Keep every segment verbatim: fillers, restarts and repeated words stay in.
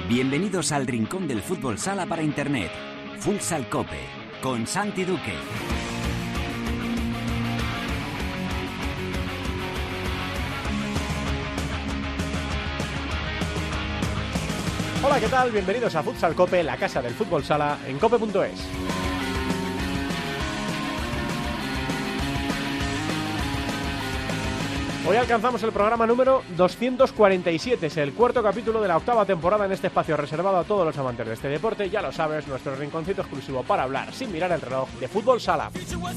Bienvenidos al rincón del fútbol sala para internet. Futsal Cope, con Santi Duque. Hola, ¿qué tal? Bienvenidos a Futsal Cope, la casa del fútbol sala, en cope punto es. Hoy alcanzamos el programa número doscientos cuarenta y siete, es el cuarto capítulo de la octava temporada en este espacio reservado a todos los amantes de este deporte. Ya lo sabes, nuestro rinconcito exclusivo para hablar, sin mirar el reloj, de fútbol sala.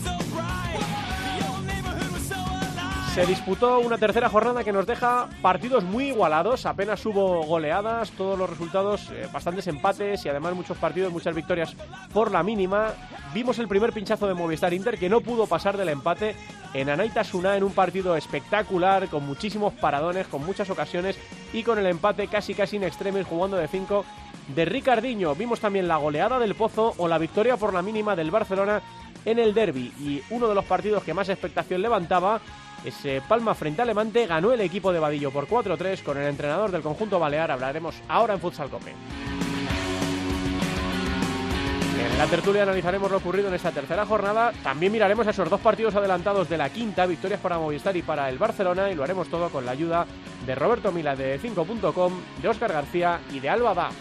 Se disputó una tercera jornada que nos deja partidos muy igualados, apenas hubo goleadas, todos los resultados, eh, bastantes empates y además muchos partidos, muchas victorias por la mínima. Vimos el primer pinchazo de Movistar Inter, que no pudo pasar del empate en Anaitasuna, en un partido espectacular, con muchísimos paradones, con muchas ocasiones y con el empate casi casi in extremis, jugando de cinco de Ricardinho. Vimos también la goleada del Pozo o la victoria por la mínima del Barcelona en el derbi, y uno de los partidos que más expectación levantaba, ese Palma frente a Levante, ganó el equipo de Vadillo por cuatro tres. Con el entrenador del conjunto balear hablaremos ahora en Futsal Cope. En la tertulia analizaremos lo ocurrido en esta tercera jornada. También miraremos a esos dos partidos adelantados de la quinta, victorias para Movistar y para el Barcelona, y lo haremos todo con la ayuda de Roberto Mila de cinco punto com, de Óscar García y de Alba Da.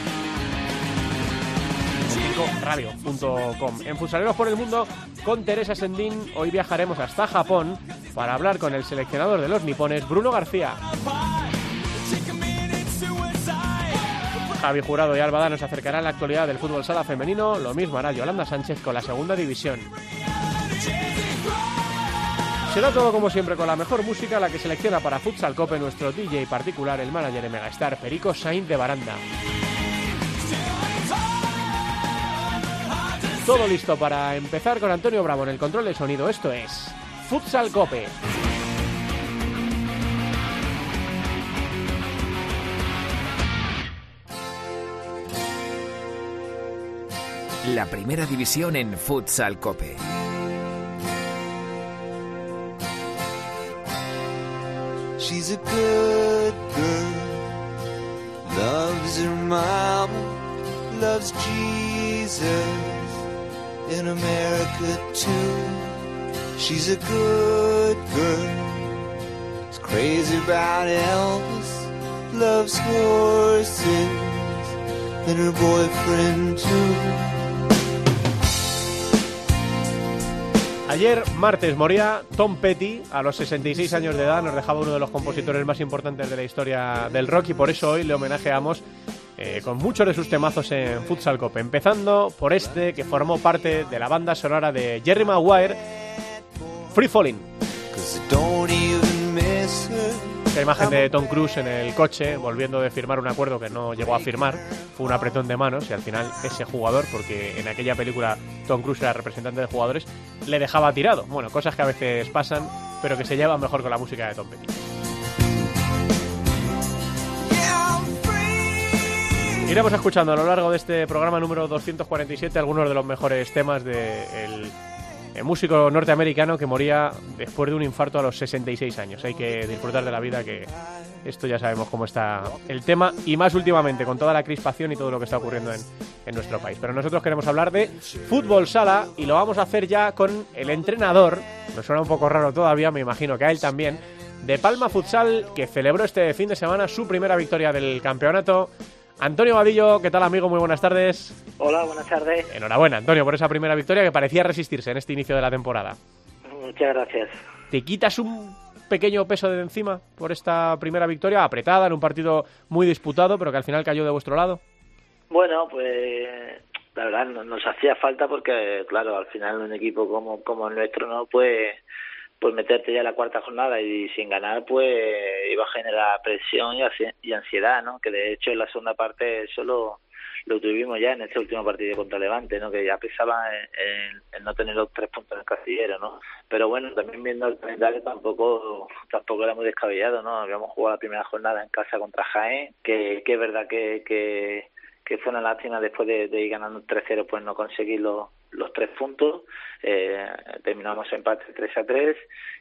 radio punto com. En Futsaleros por el Mundo, con Teresa Sendín, hoy viajaremos hasta Japón para hablar con el seleccionador de los nipones, Bruno García. Javi Jurado y Alba Da nos acercarán a la actualidad del fútbol sala femenino, lo mismo hará Yolanda Sánchez con la segunda división. Será todo como siempre con la mejor música, la que selecciona para Futsal Cope nuestro D J particular, el manager de Megastar, Perico Sainz de Baranda. Todo listo para empezar con Antonio Bravo en el control de sonido. Esto es Futsal Cope. La primera división en Futsal Cope. She's a good girl, loves her mama, loves Jesus, in America too. She's a good girl, is crazy about Elvis, loves horses, and her boyfriend too. Ayer, martes, moría Tom Petty a los sesenta y seis años de edad. Nos dejaba uno de los compositores más importantes de la historia del rock, y por eso hoy le homenajeamos eh, con muchos de sus temazos en Futsal Cope, empezando por este que formó parte de la banda sonora de Jerry Maguire, Free Falling. Esta imagen de Tom Cruise en el coche volviendo de firmar un acuerdo que no llegó a firmar, fue un apretón de manos, y al final ese jugador, porque en aquella película Tom Cruise era representante de jugadores, le dejaba tirado. Bueno, cosas que a veces pasan, pero que se llevan mejor con la música de Tom Petty. Iremos escuchando a lo largo de este programa número doscientos cuarenta y siete algunos de los mejores temas del de el músico norteamericano que moría después de un infarto a los sesenta y seis años. Hay que disfrutar de la vida, que esto ya sabemos cómo está el tema, y más últimamente con toda la crispación y todo lo que está ocurriendo en, en nuestro país. Pero nosotros queremos hablar de fútbol sala, y lo vamos a hacer ya con el entrenador, me suena un poco raro todavía, me imagino que a él también, de Palma Futsal, que celebró este fin de semana su primera victoria del campeonato. Antonio Vadillo, ¿qué tal, amigo? Muy buenas tardes. Hola, buenas tardes. Enhorabuena, Antonio, por esa primera victoria que parecía resistirse en este inicio de la temporada. Muchas gracias. ¿Te quitas un pequeño peso de encima por esta primera victoria apretada en un partido muy disputado, pero que al final cayó de vuestro lado? Bueno, pues la verdad nos hacía falta, porque claro, al final un equipo como, como el nuestro, ¿no? Pues... pues meterte ya en la cuarta jornada y sin ganar, pues iba a generar presión y ansiedad, ¿no? Que de hecho en la segunda parte eso lo, lo tuvimos ya en este último partido contra Levante, ¿no? Que ya pesaba en, en, en no tener los tres puntos en el casillero, ¿no? Pero bueno, también viendo el calendario tampoco tampoco era muy descabellado, ¿no? Habíamos jugado la primera jornada en casa contra Jaén, que, que es verdad que, que, que fue una lástima después de, de ir ganando tres cero, pues no conseguir los los tres puntos. Eh, terminamos empate tres a tres,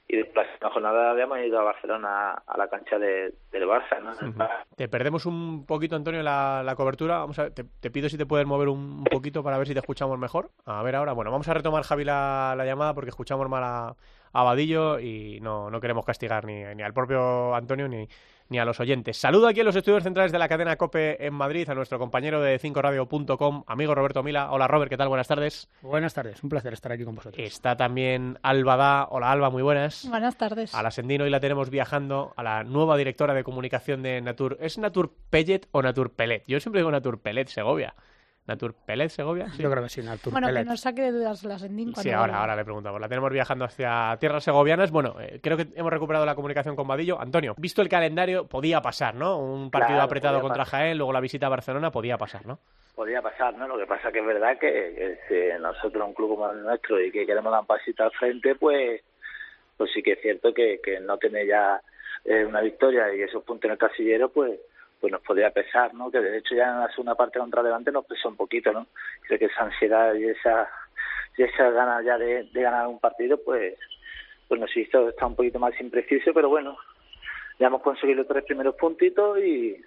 y después la jornada habíamos ido a Barcelona a la cancha de, del Barça, ¿no? Uh-huh. Te perdemos un poquito, Antonio, la, la cobertura. Vamos a ver, te, te pido si te puedes mover un, un poquito para ver si te escuchamos mejor. A ver ahora, bueno, vamos a retomar, Javi, la, la llamada porque escuchamos mal a, a Vadillo y no, no queremos castigar ni, ni al propio Antonio ni, ni a los oyentes. Saludo aquí en los estudios centrales de la cadena COPE en Madrid a nuestro compañero de cinco radio punto com, amigo Roberto Mila. Hola, Robert, ¿qué tal? Buenas tardes. Buenas tardes, un placer estar aquí con vosotros. Está también Alba Da. Hola, Alba, muy buenas. Buenas tardes. A la Sendino hoy la tenemos viajando a la nueva directora de comunicación de Natur. ¿Es Natur Pellet o Natur Pellet? Yo siempre digo Natur Pellet Segovia. ¿Natur Pellet Segovia? Sí. Yo creo que sí, Natur Bueno, Pellet. que nos saque de dudas la Sendín. Sí, ahora, ahora le preguntamos. La tenemos viajando hacia tierras segovianas. Bueno, eh, creo que hemos recuperado la comunicación con Vadillo. Antonio, visto el calendario, podía pasar, ¿no? Un partido Claro, apretado contra pasar. Jaén, luego la visita a Barcelona, podía pasar, ¿no? Podía pasar, ¿no? Lo que pasa que es verdad que, que si nosotros, un club como el nuestro, y que queremos dar un pasito al frente, pues pues sí que es cierto que, que no tener ya eh, una victoria y esos puntos en el casillero, pues pues nos podría pesar, ¿no? Que de hecho ya en la segunda parte contra Levante nos pesó un poquito, ¿no? Creo que esa ansiedad y esa y esa ganas ya de, de ganar un partido, pues pues nos hizo estar un poquito más impreciso, pero bueno, ya hemos conseguido los tres primeros puntitos y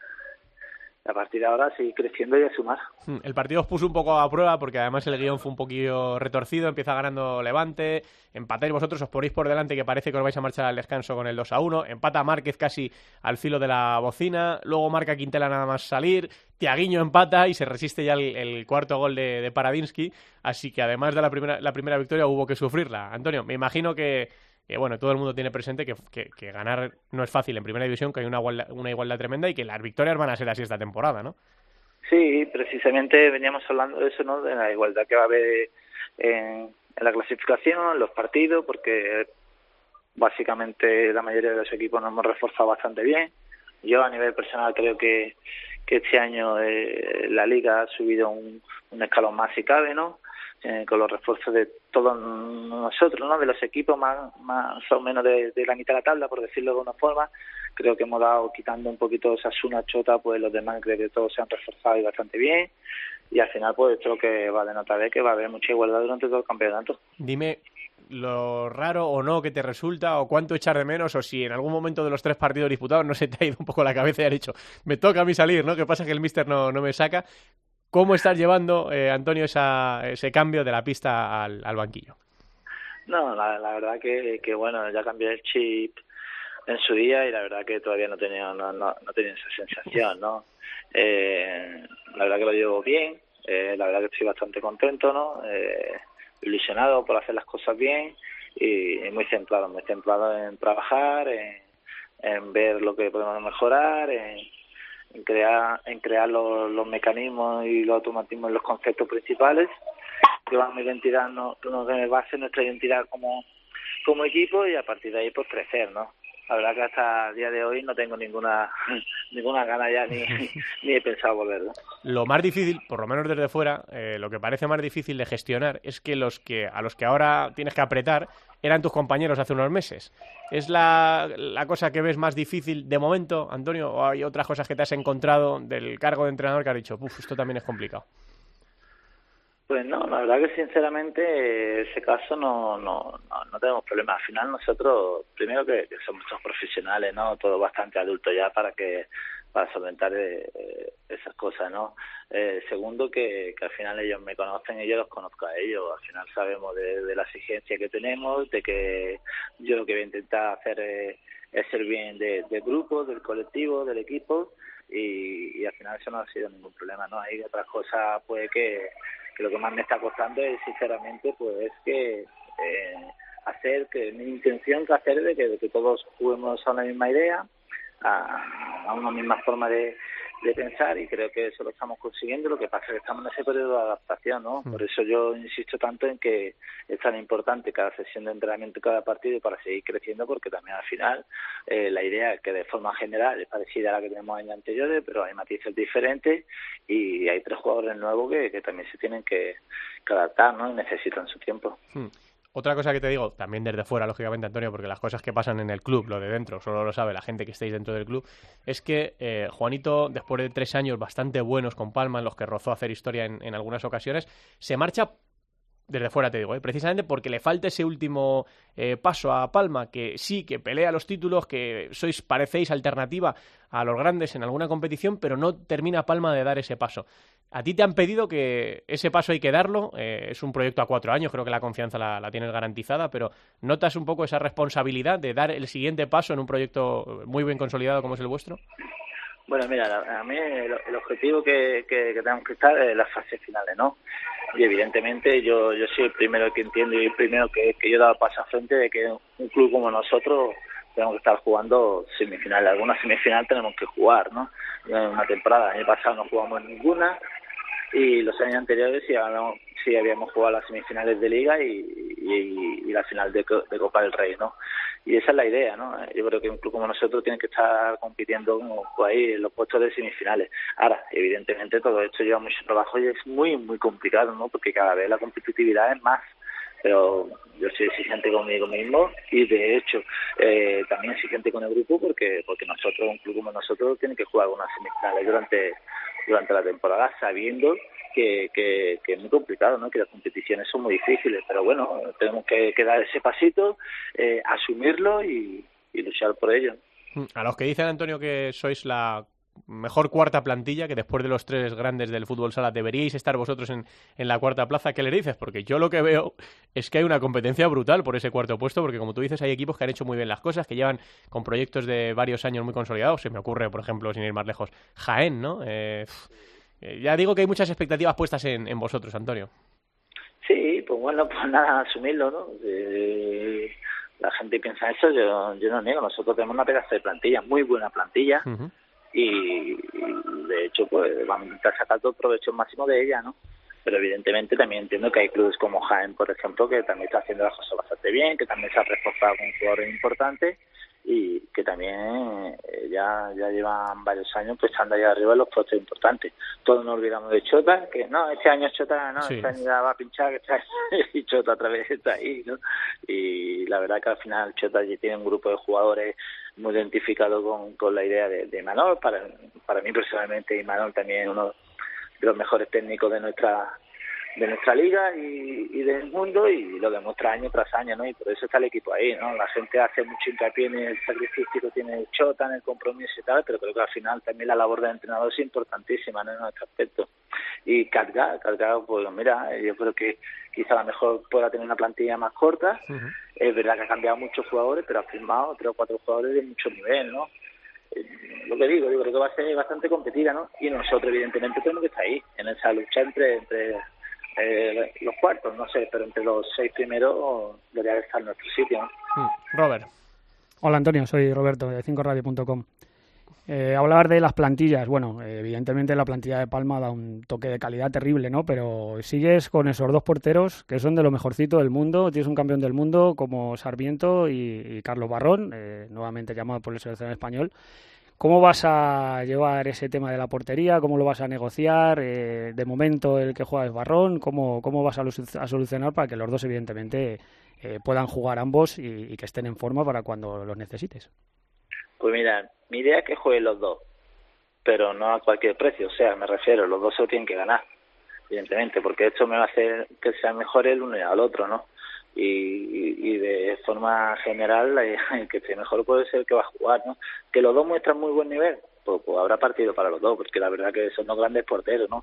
a partir de ahora seguir creciendo y a sumar. El partido os puso un poco a prueba porque además el guión fue un poquillo retorcido, empieza ganando Levante, empatáis vosotros, os ponéis por delante que parece que os vais a marchar al descanso con el dos a uno, empata Márquez casi al filo de la bocina, luego marca Quintela nada más salir, Thiaguinho empata y se resiste ya el, el cuarto gol de, de Paradinsky, así que además de la primera, la primera victoria hubo que sufrirla. Antonio, me imagino que que bueno, todo el mundo tiene presente que, que, que ganar no es fácil en primera división, que hay una igualdad, una igualdad tremenda y que las victorias van a ser así esta temporada, ¿no? Sí, precisamente veníamos hablando de eso, ¿no? De la igualdad que va a haber en, en la clasificación, en los partidos, porque básicamente la mayoría de los equipos nos hemos reforzado bastante bien. Yo a nivel personal creo que, que este año eh, la Liga ha subido un, un escalón más si cabe, ¿no? Eh, con los refuerzos de todos nosotros, ¿no? De los equipos más más o menos de, de la mitad de la tabla, por decirlo de alguna forma. Creo que hemos dado, quitando un poquito Osasuna, Chota, pues los demás creo que todos se han reforzado y bastante bien. Y al final, pues esto lo que va a denotar es que va a haber mucha igualdad durante todo el campeonato. Dime lo raro o no que te resulta, o cuánto echar de menos, o si en algún momento de los tres partidos disputados no se te ha ido un poco la cabeza y has dicho, me toca a mí salir, ¿no? Que pasa que el míster no, no me saca. ¿Cómo estás llevando, eh, Antonio, esa, ese cambio de la pista al, al banquillo? No, la, la verdad que, que, bueno, ya cambié el chip en su día y la verdad que todavía no tenía no, no, no tenía esa sensación, ¿no? Eh, la verdad que lo llevo bien, eh, la verdad que estoy bastante contento, ¿no? Eh, ilusionado por hacer las cosas bien y, y muy centrado, muy centrado en trabajar, en, en ver lo que podemos mejorar, en en crear en crear los, los mecanismos y los automatismos y los conceptos principales que van a mi identidad, no, no que base nuestra identidad como como equipo y a partir de ahí pues crecer, ¿no? La verdad que hasta el día de hoy no tengo ninguna ninguna gana ya ni, ni he pensado volverlo. Lo más difícil, por lo menos desde fuera, eh, lo que parece más difícil de gestionar es que los que a los que ahora tienes que apretar eran tus compañeros hace unos meses. ¿Es la, la cosa que ves más difícil de momento, Antonio, o hay otras cosas que te has encontrado del cargo de entrenador que has dicho, uff, esto también es complicado? Pues no, la verdad que sinceramente ese caso no no no, no tenemos problemas. Al final nosotros, primero que, que somos todos profesionales, ¿no? Todos bastante adultos ya para que para solventar eh, esas cosas, ¿no? Eh, segundo, que, que al final ellos me conocen y yo los conozco a ellos. Al final sabemos de, de la exigencia que tenemos, de que yo lo que voy a intentar hacer es, es ser bien de, del grupo, del colectivo, del equipo y, y al final eso no ha sido ningún problema, ¿no? Hay otras cosas, pues, que, que lo que más me está costando es, sinceramente, pues, es que eh, hacer, que mi intención que hacer de que, de que todos juguemos a una misma idea, a, a una misma forma de, de pensar y creo que eso lo estamos consiguiendo. Lo que pasa es que estamos en ese periodo de adaptación, ¿no? Por eso yo insisto tanto en que es tan importante cada sesión de entrenamiento, cada partido para seguir creciendo, porque también al final eh, la idea es que de forma general es parecida a la que tenemos años anteriores, pero hay matices diferentes y hay tres jugadores nuevos que, que también se tienen que, que adaptar, ¿no? Y necesitan su tiempo. Hmm. Otra cosa que te digo, también desde fuera, lógicamente, Antonio, porque las cosas que pasan en el club, lo de dentro, solo lo sabe la gente que estáis dentro del club, es que eh, Juanito, después de tres años bastante buenos con Palma, en los que rozó hacer historia en, en algunas ocasiones, se marcha desde fuera te digo, ¿eh? Precisamente porque le falta ese último eh, paso a Palma, que sí, que pelea los títulos, que sois, parecéis alternativa a los grandes en alguna competición, pero no termina Palma de dar ese paso. A ti te han pedido que ese paso hay que darlo, eh, es un proyecto a cuatro años, creo que la confianza la, la tienes garantizada, pero ¿notas un poco esa responsabilidad de dar el siguiente paso en un proyecto muy bien consolidado como es el vuestro? Bueno, mira, a mí el, el objetivo que, que, que tenemos que estar es las fases finales, ¿no? Y evidentemente yo yo soy el primero que entiendo y el primero que, que yo he dado paso a frente de que un club como nosotros tenemos que estar jugando semifinales. Alguna semifinal tenemos que jugar, ¿no? En una temporada, el año pasado no jugamos ninguna y los años anteriores sí habíamos, sí habíamos jugado las semifinales de Liga y, y, y la final de, de Copa del Rey, ¿no? Y esa es la idea, ¿no? Yo creo que un club como nosotros tiene que estar compitiendo pues, ahí en los puestos de semifinales. Ahora, evidentemente todo esto lleva mucho trabajo y es muy, muy complicado, ¿no? Porque cada vez la competitividad es más. Pero yo soy exigente conmigo mismo y de hecho eh, también exigente con el grupo porque porque nosotros, un club como nosotros, tiene que jugar unas semifinales durante durante la temporada sabiendo que, que, que es muy complicado, ¿no? Que las competiciones son muy difíciles, pero bueno, tenemos que, que dar ese pasito, eh, asumirlo y, y luchar por ello. A los que dicen, Antonio, que sois la mejor cuarta plantilla, que después de los tres grandes del fútbol sala deberíais estar vosotros en, en la cuarta plaza, ¿qué le dices? Porque yo lo que veo es que hay una competencia brutal por ese cuarto puesto, porque como tú dices, hay equipos que han hecho muy bien las cosas, que llevan con proyectos de varios años muy consolidados. Se me ocurre, por ejemplo, sin ir más lejos, Jaén, ¿no? Eh, ya digo que hay muchas expectativas puestas en, en vosotros, Antonio. Sí, pues bueno, pues nada, asumirlo, ¿no? Eh, la gente piensa eso, yo, yo no niego, nosotros tenemos una pedazo de plantilla, muy buena plantilla, uh-huh. Y, y de hecho pues vamos a intentar sacar todo el provecho máximo de ella, ¿no? Pero evidentemente también entiendo que hay clubes como Jaén, por ejemplo, que también está haciendo las cosas bastante bien, que también se ha reforzado con jugadores importantes y que también eh, ya ya llevan varios años pues estando ahí arriba en los puestos importantes. Todos nos olvidamos de Chota, que no, este año Chota no, sí. Este año ya va a pinchar, que está y Chota otra vez está ahí, ¿no? Y la verdad que al final Chota ya tiene un grupo de jugadores muy identificado con, con la idea de, de Imanol. Para, para mí personalmente Imanol también es uno de los mejores técnicos de nuestra de nuestra liga y, y del mundo, y lo demuestra año tras año, ¿no? Y por eso está el equipo ahí, ¿no? La gente hace mucho hincapié en el sacrificio que tiene el Chota, en el compromiso y tal, pero creo que al final también la labor del entrenador es importantísima, ¿no? En nuestro aspecto. Y Carga, Carga, pues mira, yo creo que quizá a lo mejor pueda tener una plantilla más corta. Uh-huh. Es verdad que ha cambiado muchos jugadores, pero ha firmado tres o cuatro jugadores de mucho nivel, ¿no? Eh, lo que digo, yo creo que va a ser bastante competida, ¿no? Y nosotros evidentemente tenemos que estar ahí, en esa lucha entre... entre Eh, los cuartos, no sé, pero entre los seis primeros debería estar nuestro sitio, ¿no? Robert. Hola Antonio, soy Roberto de cinco radio punto com. Eh, hablar de las plantillas, bueno, eh, evidentemente la plantilla de Palma da un toque de calidad terrible, ¿no? Pero sigues con esos dos porteros que son de lo mejorcito del mundo. Tienes un campeón del mundo como Sarmiento y, y Carlos Barrón, eh, nuevamente llamado por el seleccionador español. ¿Cómo vas a llevar ese tema de la portería? ¿Cómo lo vas a negociar? Eh, de momento el que juega es Barrón. ¿Cómo, cómo vas a, a solucionar para que los dos evidentemente eh, puedan jugar ambos y, y que estén en forma para cuando los necesites? Pues mira, mi idea es que jueguen los dos, pero no a cualquier precio. O sea, me refiero, los dos se lo tienen que ganar, evidentemente, porque esto me va a hacer que sea mejor el uno y al otro, ¿no? Y, y, y de forma general el que esté mejor puede ser el que va a jugar, ¿no? Que los dos muestran muy buen nivel, pues, pues habrá partido para los dos, porque la verdad que son dos grandes porteros, ¿no?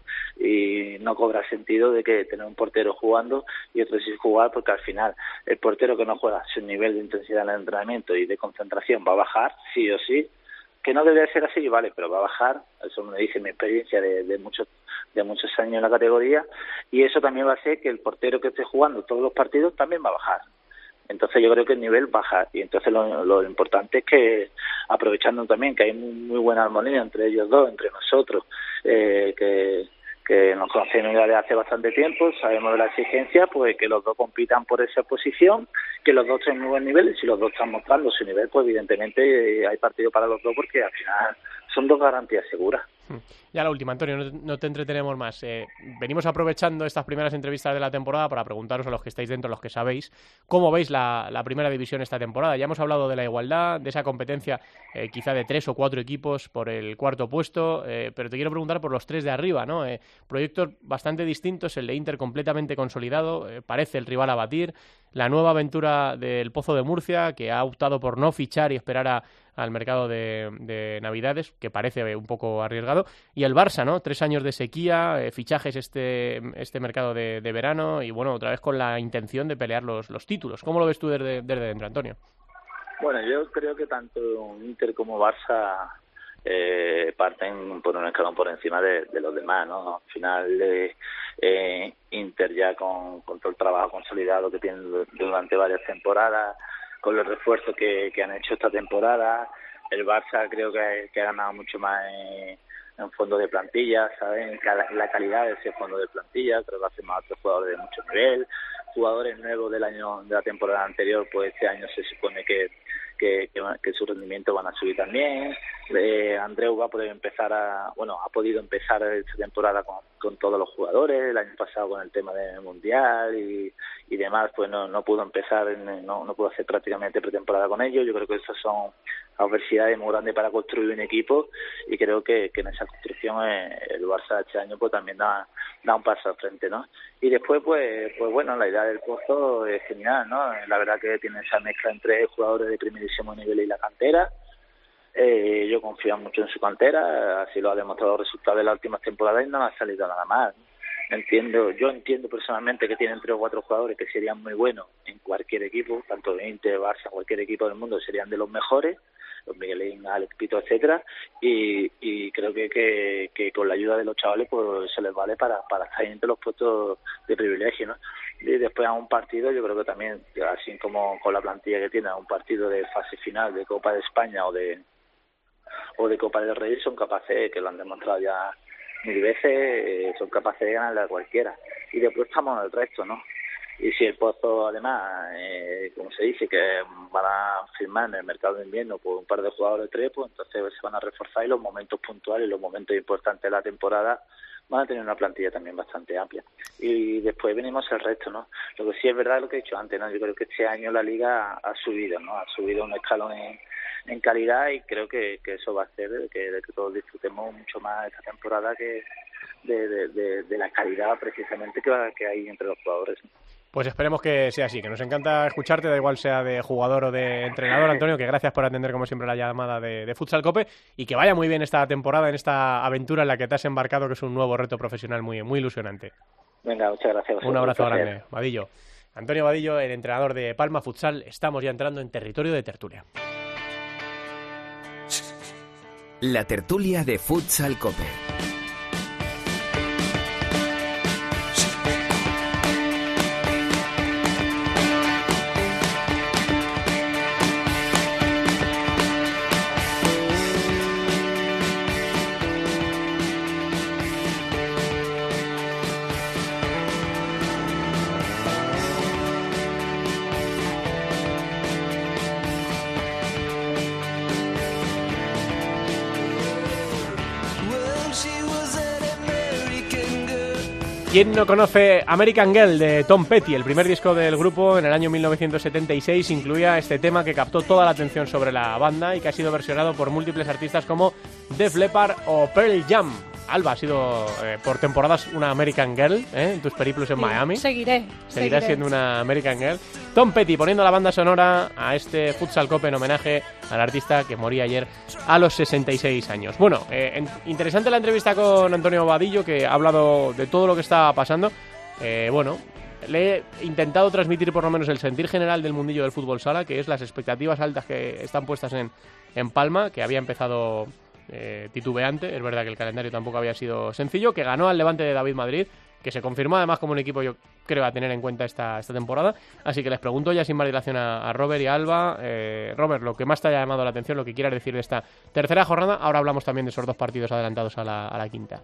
Y no cobra sentido de que tener un portero jugando y otro sin jugar, porque al final el portero que no juega, su nivel de intensidad en el entrenamiento y de concentración va a bajar, sí o sí, que no debe ser así, vale, pero va a bajar. Eso me dice mi experiencia de, de muchos de muchos años en la categoría, y eso también va a hacer que el portero que esté jugando todos los partidos también va a bajar. Entonces yo creo que el nivel baja, y entonces lo, lo importante es que, aprovechando también que hay muy, muy buena armonía entre ellos dos, entre nosotros, eh, que, que nos conocemos ya desde hace bastante tiempo, sabemos de la exigencia, pues que los dos compitan por esa posición, que los dos tengan muy buen nivel, y si los dos están mostrando su nivel, pues evidentemente hay partido para los dos, porque al final son dos garantías seguras. Ya la última, Antonio, no, no te entretenemos más. Eh, venimos aprovechando estas primeras entrevistas de la temporada para preguntaros a los que estáis dentro, a los que sabéis, cómo veis la, la primera división esta temporada. Ya hemos hablado de la igualdad, de esa competencia eh, quizá de tres o cuatro equipos por el cuarto puesto, eh, pero te quiero preguntar por los tres de arriba, ¿no? Eh, proyectos bastante distintos, el de Inter completamente consolidado, eh, parece el rival a batir, la nueva aventura del Pozo de Murcia, que ha optado por no fichar y esperar a al mercado de, de Navidades, que parece un poco arriesgado, y el Barça, ¿no? Tres años de sequía, eh, fichajes este este mercado de, de verano, y bueno, otra vez con la intención de pelear los, los títulos. ¿Cómo lo ves tú desde, desde dentro, Antonio? Bueno, yo creo que tanto Inter como Barça eh, parten por un escalón por encima de, de los demás, ¿no? Al final, eh, eh, Inter ya con, con todo el trabajo consolidado que tiene durante varias temporadas, con los refuerzos que, que han hecho esta temporada. El Barça creo que, que ha ganado mucho más en, en fondo de plantilla, ¿saben? La calidad de ese fondo de plantilla, creo que hace más otros jugadores de mucho nivel, jugadores nuevos del año de la temporada anterior, pues este año se supone que que, que, que su rendimiento van a subir también. Eh, Andreu va a poder empezar a, bueno, ha podido empezar esta temporada con, con todos los jugadores. El año pasado con el tema del Mundial y, y demás, pues no, no pudo empezar, en, no, no pudo hacer prácticamente pretemporada con ellos. Yo creo que esas son adversidades muy grandes para construir un equipo y creo que, que en esa construcción eh, el Barça este año pues también da, da un paso al frente, ¿no? Y después, pues, pues bueno, la idea del Pozo es genial, ¿no? La verdad que tiene esa mezcla entre jugadores de primerísimo nivel y la cantera. Eh, yo confío mucho en su cantera, así lo ha demostrado el resultado de las últimas temporadas y no ha salido nada mal. Entiendo, yo entiendo personalmente que tienen tres o cuatro jugadores que serían muy buenos en cualquier equipo, tanto de Inter, Barça, cualquier equipo del mundo serían de los mejores, los Miguelín, Alex, Pito, etcétera, y, y creo que, que, que con la ayuda de los chavales pues se les vale para, para estar entre los puestos de privilegio, ¿no? Y después a un partido, yo creo que también, así como con la plantilla que tiene, a un partido de fase final de Copa de España o de o de Copa del Rey, son capaces, que lo han demostrado ya mil veces, eh, son capaces de ganarle a cualquiera. Y después estamos en el resto, ¿no? Y si el Pozo, además, eh, como se dice, que van a firmar en el mercado de invierno por un par de jugadores tres, pues entonces se van a reforzar y los momentos puntuales, los momentos importantes de la temporada van a tener una plantilla también bastante amplia. Y después venimos el resto, ¿no? Lo que sí es verdad lo que he dicho antes, ¿no? Yo creo que este año la Liga ha subido, ¿no? Ha subido un escalón en, en calidad y creo que, que eso va a hacer que, que todos disfrutemos mucho más esta temporada que de, de, de, de la calidad precisamente que, va, que hay entre los jugadores, ¿no? Pues esperemos que sea así, que nos encanta escucharte, da igual sea de jugador o de entrenador, Antonio, que gracias por atender como siempre la llamada de, de Futsal Cope y que vaya muy bien esta temporada en esta aventura en la que te has embarcado, que es un nuevo reto profesional muy, muy ilusionante. Venga, muchas gracias. Un abrazo grande, Vadillo. Antonio Vadillo, el entrenador de Palma Futsal, estamos ya entrando en territorio de tertulia. La tertulia de Futsal Cope. ¿Quién no conoce American Girl de Tom Petty? El primer disco del grupo en el año mil novecientos setenta y seis incluía este tema que captó toda la atención sobre la banda y que ha sido versionado por múltiples artistas como Def Leppard o Pearl Jam. Alba, ha sido eh, por temporadas una American Girl, ¿eh? En tus periplos en Sí, Miami. Seguiré. Seguirás seguiré. siendo una American Girl. Tom Petty poniendo la banda sonora a este Futsal Cope en homenaje al artista que moría ayer a los sesenta y seis años. Bueno, eh, en, interesante la entrevista con Antonio Vadillo, que ha hablado de todo lo que está pasando. Eh, bueno, le he intentado transmitir por lo menos el sentir general del mundillo del fútbol sala, que es las expectativas altas que están puestas en, en Palma, que había empezado eh, titubeante. Es verdad que el calendario tampoco había sido sencillo, que ganó al Levante de David Madrid, que se confirmó además como un equipo, yo creo, a tener en cuenta esta, esta temporada. Así que les pregunto ya sin más dilación a, a Robert y a Alba. Eh, Robert, lo que más te haya llamado la atención, lo que quieras decir de esta tercera jornada. Ahora hablamos también de esos dos partidos adelantados a la, a la quinta.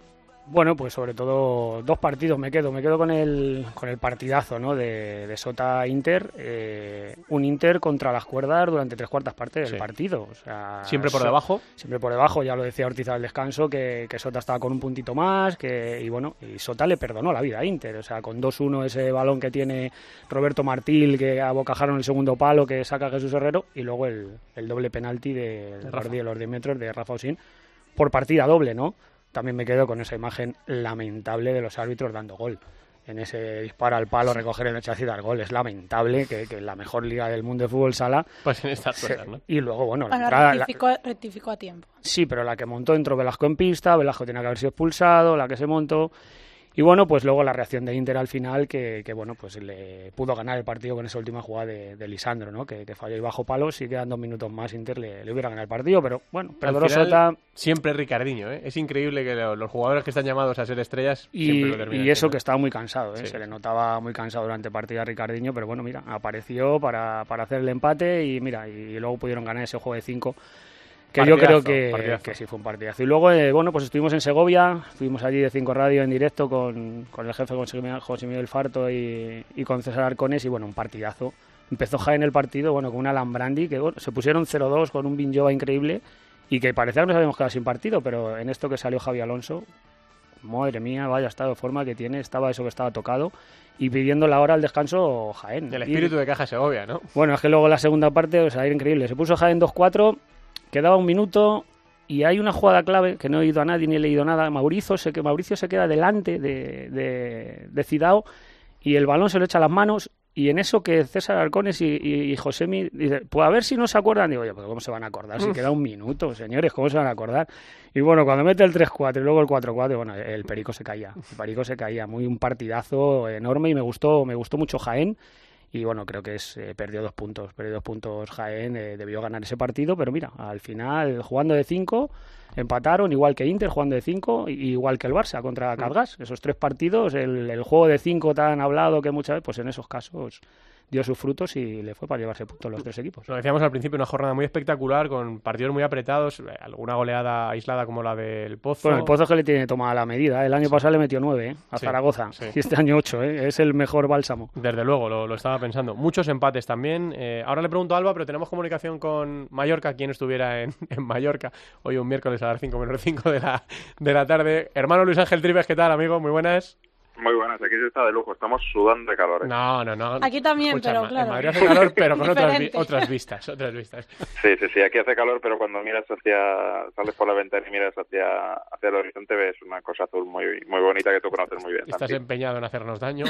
Bueno, pues sobre todo dos partidos me quedo. Me quedo con el con el partidazo, ¿no? de, de Sota-Inter. Eh, un Inter contra las cuerdas durante tres cuartas partes del sí. partido. O sea, siempre por so, debajo. Siempre por debajo. Ya lo decía Ortiz al descanso, que, que Sota estaba con un puntito más. que Y bueno, y Sota le perdonó la vida a Inter. O sea, con dos uno ese balón que tiene Roberto Martil, que a bocajarro en el segundo palo, que saca Jesús Herrero. Y luego el, el doble penalti de, de los, los diez metros de Rafa Osín. Por partida doble, ¿no? También me quedo con esa imagen lamentable de los árbitros dando gol. En ese disparo al palo, recoger el chasis y dar gol. Es lamentable que, que en la mejor liga del mundo de fútbol sala... Pues en estas cosas, ¿no? Y luego, bueno... bueno la entrada, rectificó, la... rectificó a tiempo. Sí, pero la que montó entró Velasco en pista, Velasco tenía que haber sido expulsado, la que se montó... Y bueno, pues luego la reacción de Inter al final, que, que bueno, pues le pudo ganar el partido con esa última jugada de, de Lisandro, ¿no? Que, que falló y bajo palos, y quedan dos minutos más, Inter le, le hubiera ganado el partido, pero bueno, perdonó Sota. Siempre Ricardinho, ¿eh? Es increíble que lo, los jugadores que están llamados a ser estrellas y, siempre lo terminan. Y eso siendo. Que estaba muy cansado, ¿eh? Sí. Se le notaba muy cansado durante partida a Ricardinho, pero bueno, mira, apareció para, para hacer el empate y mira, y luego pudieron ganar ese juego de cinco. Que partidazo, yo creo que, que sí fue un partidazo. Y luego, eh, bueno, pues estuvimos en Segovia, estuvimos allí de Cinco Radio en directo con, con el jefe José Miguel Farto y, y con César Arcones, y bueno, un partidazo. Empezó Jaén el partido, bueno, con un Alan Brandi, que bueno, se pusieron cero dos con un Binjoa increíble, y que parecía que nos habíamos quedado sin partido, pero en esto que salió Javi Alonso, madre mía, vaya estado de forma que tiene, estaba eso que estaba tocado, y pidiendo la hora al descanso Jaén. El espíritu y, de Caja Segovia, ¿no? Bueno, es que luego la segunda parte, o sea, era increíble. Se puso Jaén dos cuatro... Quedaba un minuto y hay una jugada clave que no he oído a nadie ni he leído nada. Mauricio se, que Mauricio se queda delante de, de, de Cidao y el balón se lo echa a las manos, y en eso que César Arcones y, y, y Josemi dice, pues a ver si no se acuerdan. Digo, oye, pues ¿cómo se van a acordar? Si queda un minuto, señores, ¿cómo se van a acordar? Y bueno, cuando mete el tres cuatro y luego el cuatro cuatro, bueno, el Perico se caía. El Perico se caía. Muy un partidazo enorme y me gustó, me gustó mucho Jaén. Y bueno, creo que es eh, perdió dos puntos, perdió dos puntos Jaén, eh, debió ganar ese partido, pero mira, al final jugando de cinco, empataron, igual que Inter jugando de cinco, igual que el Barça contra Cargas. Esos tres partidos, el, el juego de cinco tan hablado que muchas veces, pues en esos casos dio sus frutos y le fue para llevarse puntos los tres equipos. Lo decíamos al principio, una jornada muy espectacular, con partidos muy apretados, alguna goleada aislada como la del Pozo. Bueno, el Pozo es que le tiene tomada la medida, ¿eh? El año sí. pasado le metió nueve ¿eh? a sí, Zaragoza, sí. y este año ocho, ¿eh? Es el mejor bálsamo. Desde luego, lo, lo estaba pensando. Muchos empates también. Eh, ahora le pregunto a Alba, pero tenemos comunicación con Mallorca, quien estuviera en, en Mallorca, hoy un miércoles a las cinco menos cinco de la, de la tarde. Hermano Luis Ángel Tribes, ¿qué tal, amigo? Muy buenas. Muy buenas, aquí se está de lujo, estamos sudando de calor. ¿eh? No, no, no. Aquí también, Escucha, pero claro. En Madrid hace calor, pero con otras, vi otras vistas, otras vistas. Sí, sí, sí, aquí hace calor, pero cuando miras hacia, sales por la ventana y miras hacia, hacia el horizonte, ves una cosa azul muy, muy bonita que tú conoces muy bien. Estás Santi. Empeñado en hacernos daño.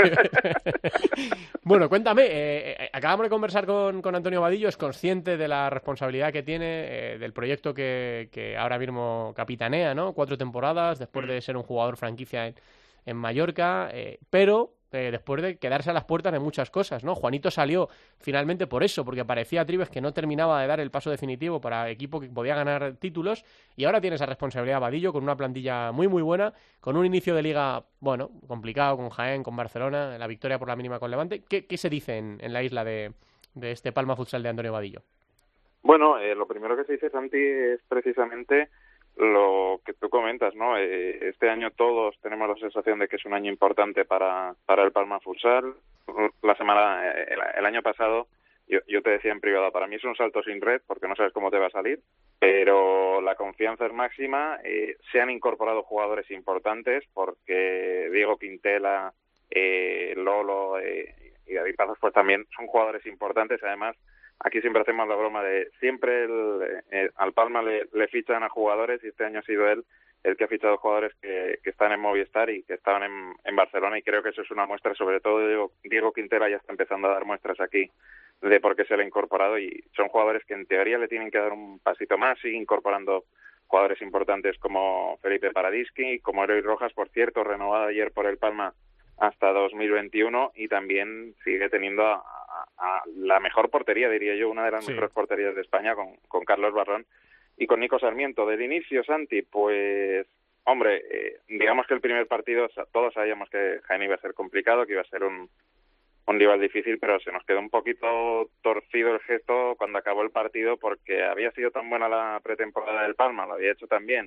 Bueno, cuéntame, eh, acabamos de conversar con, con Antonio Vadillo, es consciente de la responsabilidad que tiene, eh, del proyecto que, que ahora mismo capitanea, ¿no? Cuatro temporadas, después de ser un jugador franquicia en en Mallorca, eh, pero eh, después de quedarse a las puertas de muchas cosas, ¿no? Juanito salió finalmente por eso, porque parecía a Tribes que no terminaba de dar el paso definitivo para equipo que podía ganar títulos, y ahora tiene esa responsabilidad Vadillo con una plantilla muy muy buena, con un inicio de liga, bueno, complicado con Jaén, con Barcelona, la victoria por la mínima con Levante. ¿Qué, qué se dice en, en la isla de, de este Palma Futsal de Antonio Vadillo? Bueno, eh, lo primero que se dice, Santi, es precisamente lo que tú comentas, ¿no? Eh, este año todos tenemos la sensación de que es un año importante para, para el Palma Futsal. La semana, el, el año pasado, yo, yo te decía en privado, para mí es un salto sin red porque no sabes cómo te va a salir, pero la confianza es máxima. Eh, se han incorporado jugadores importantes porque Diego Quintela, eh, Lolo eh, y David Pazos pues también son jugadores importantes. Además, aquí siempre hacemos la broma de siempre el, eh, al Palma le, le fichan a jugadores, y este año ha sido él el que ha fichado jugadores que, que están en Movistar y que estaban en, en Barcelona, y creo que eso es una muestra. Sobre todo Diego, Diego Quintela ya está empezando a dar muestras aquí de por qué se le ha incorporado, y son jugadores que en teoría le tienen que dar un pasito más. Sigue incorporando jugadores importantes como Felipe Paradischi, como Eloy Rojas, por cierto, renovado ayer por el Palma hasta dos mil veintiuno, y también sigue teniendo a, a, a la mejor portería, diría yo, una de las sí. mejores porterías de España, con, con Carlos Barrón y con Nico Sarmiento. Del inicio, Santi, pues, hombre, eh, digamos que el primer partido todos sabíamos que Jaén iba a ser complicado, que iba a ser un, un rival difícil, pero se nos quedó un poquito torcido el gesto cuando acabó el partido, porque había sido tan buena la pretemporada del Palma, lo había hecho tan bien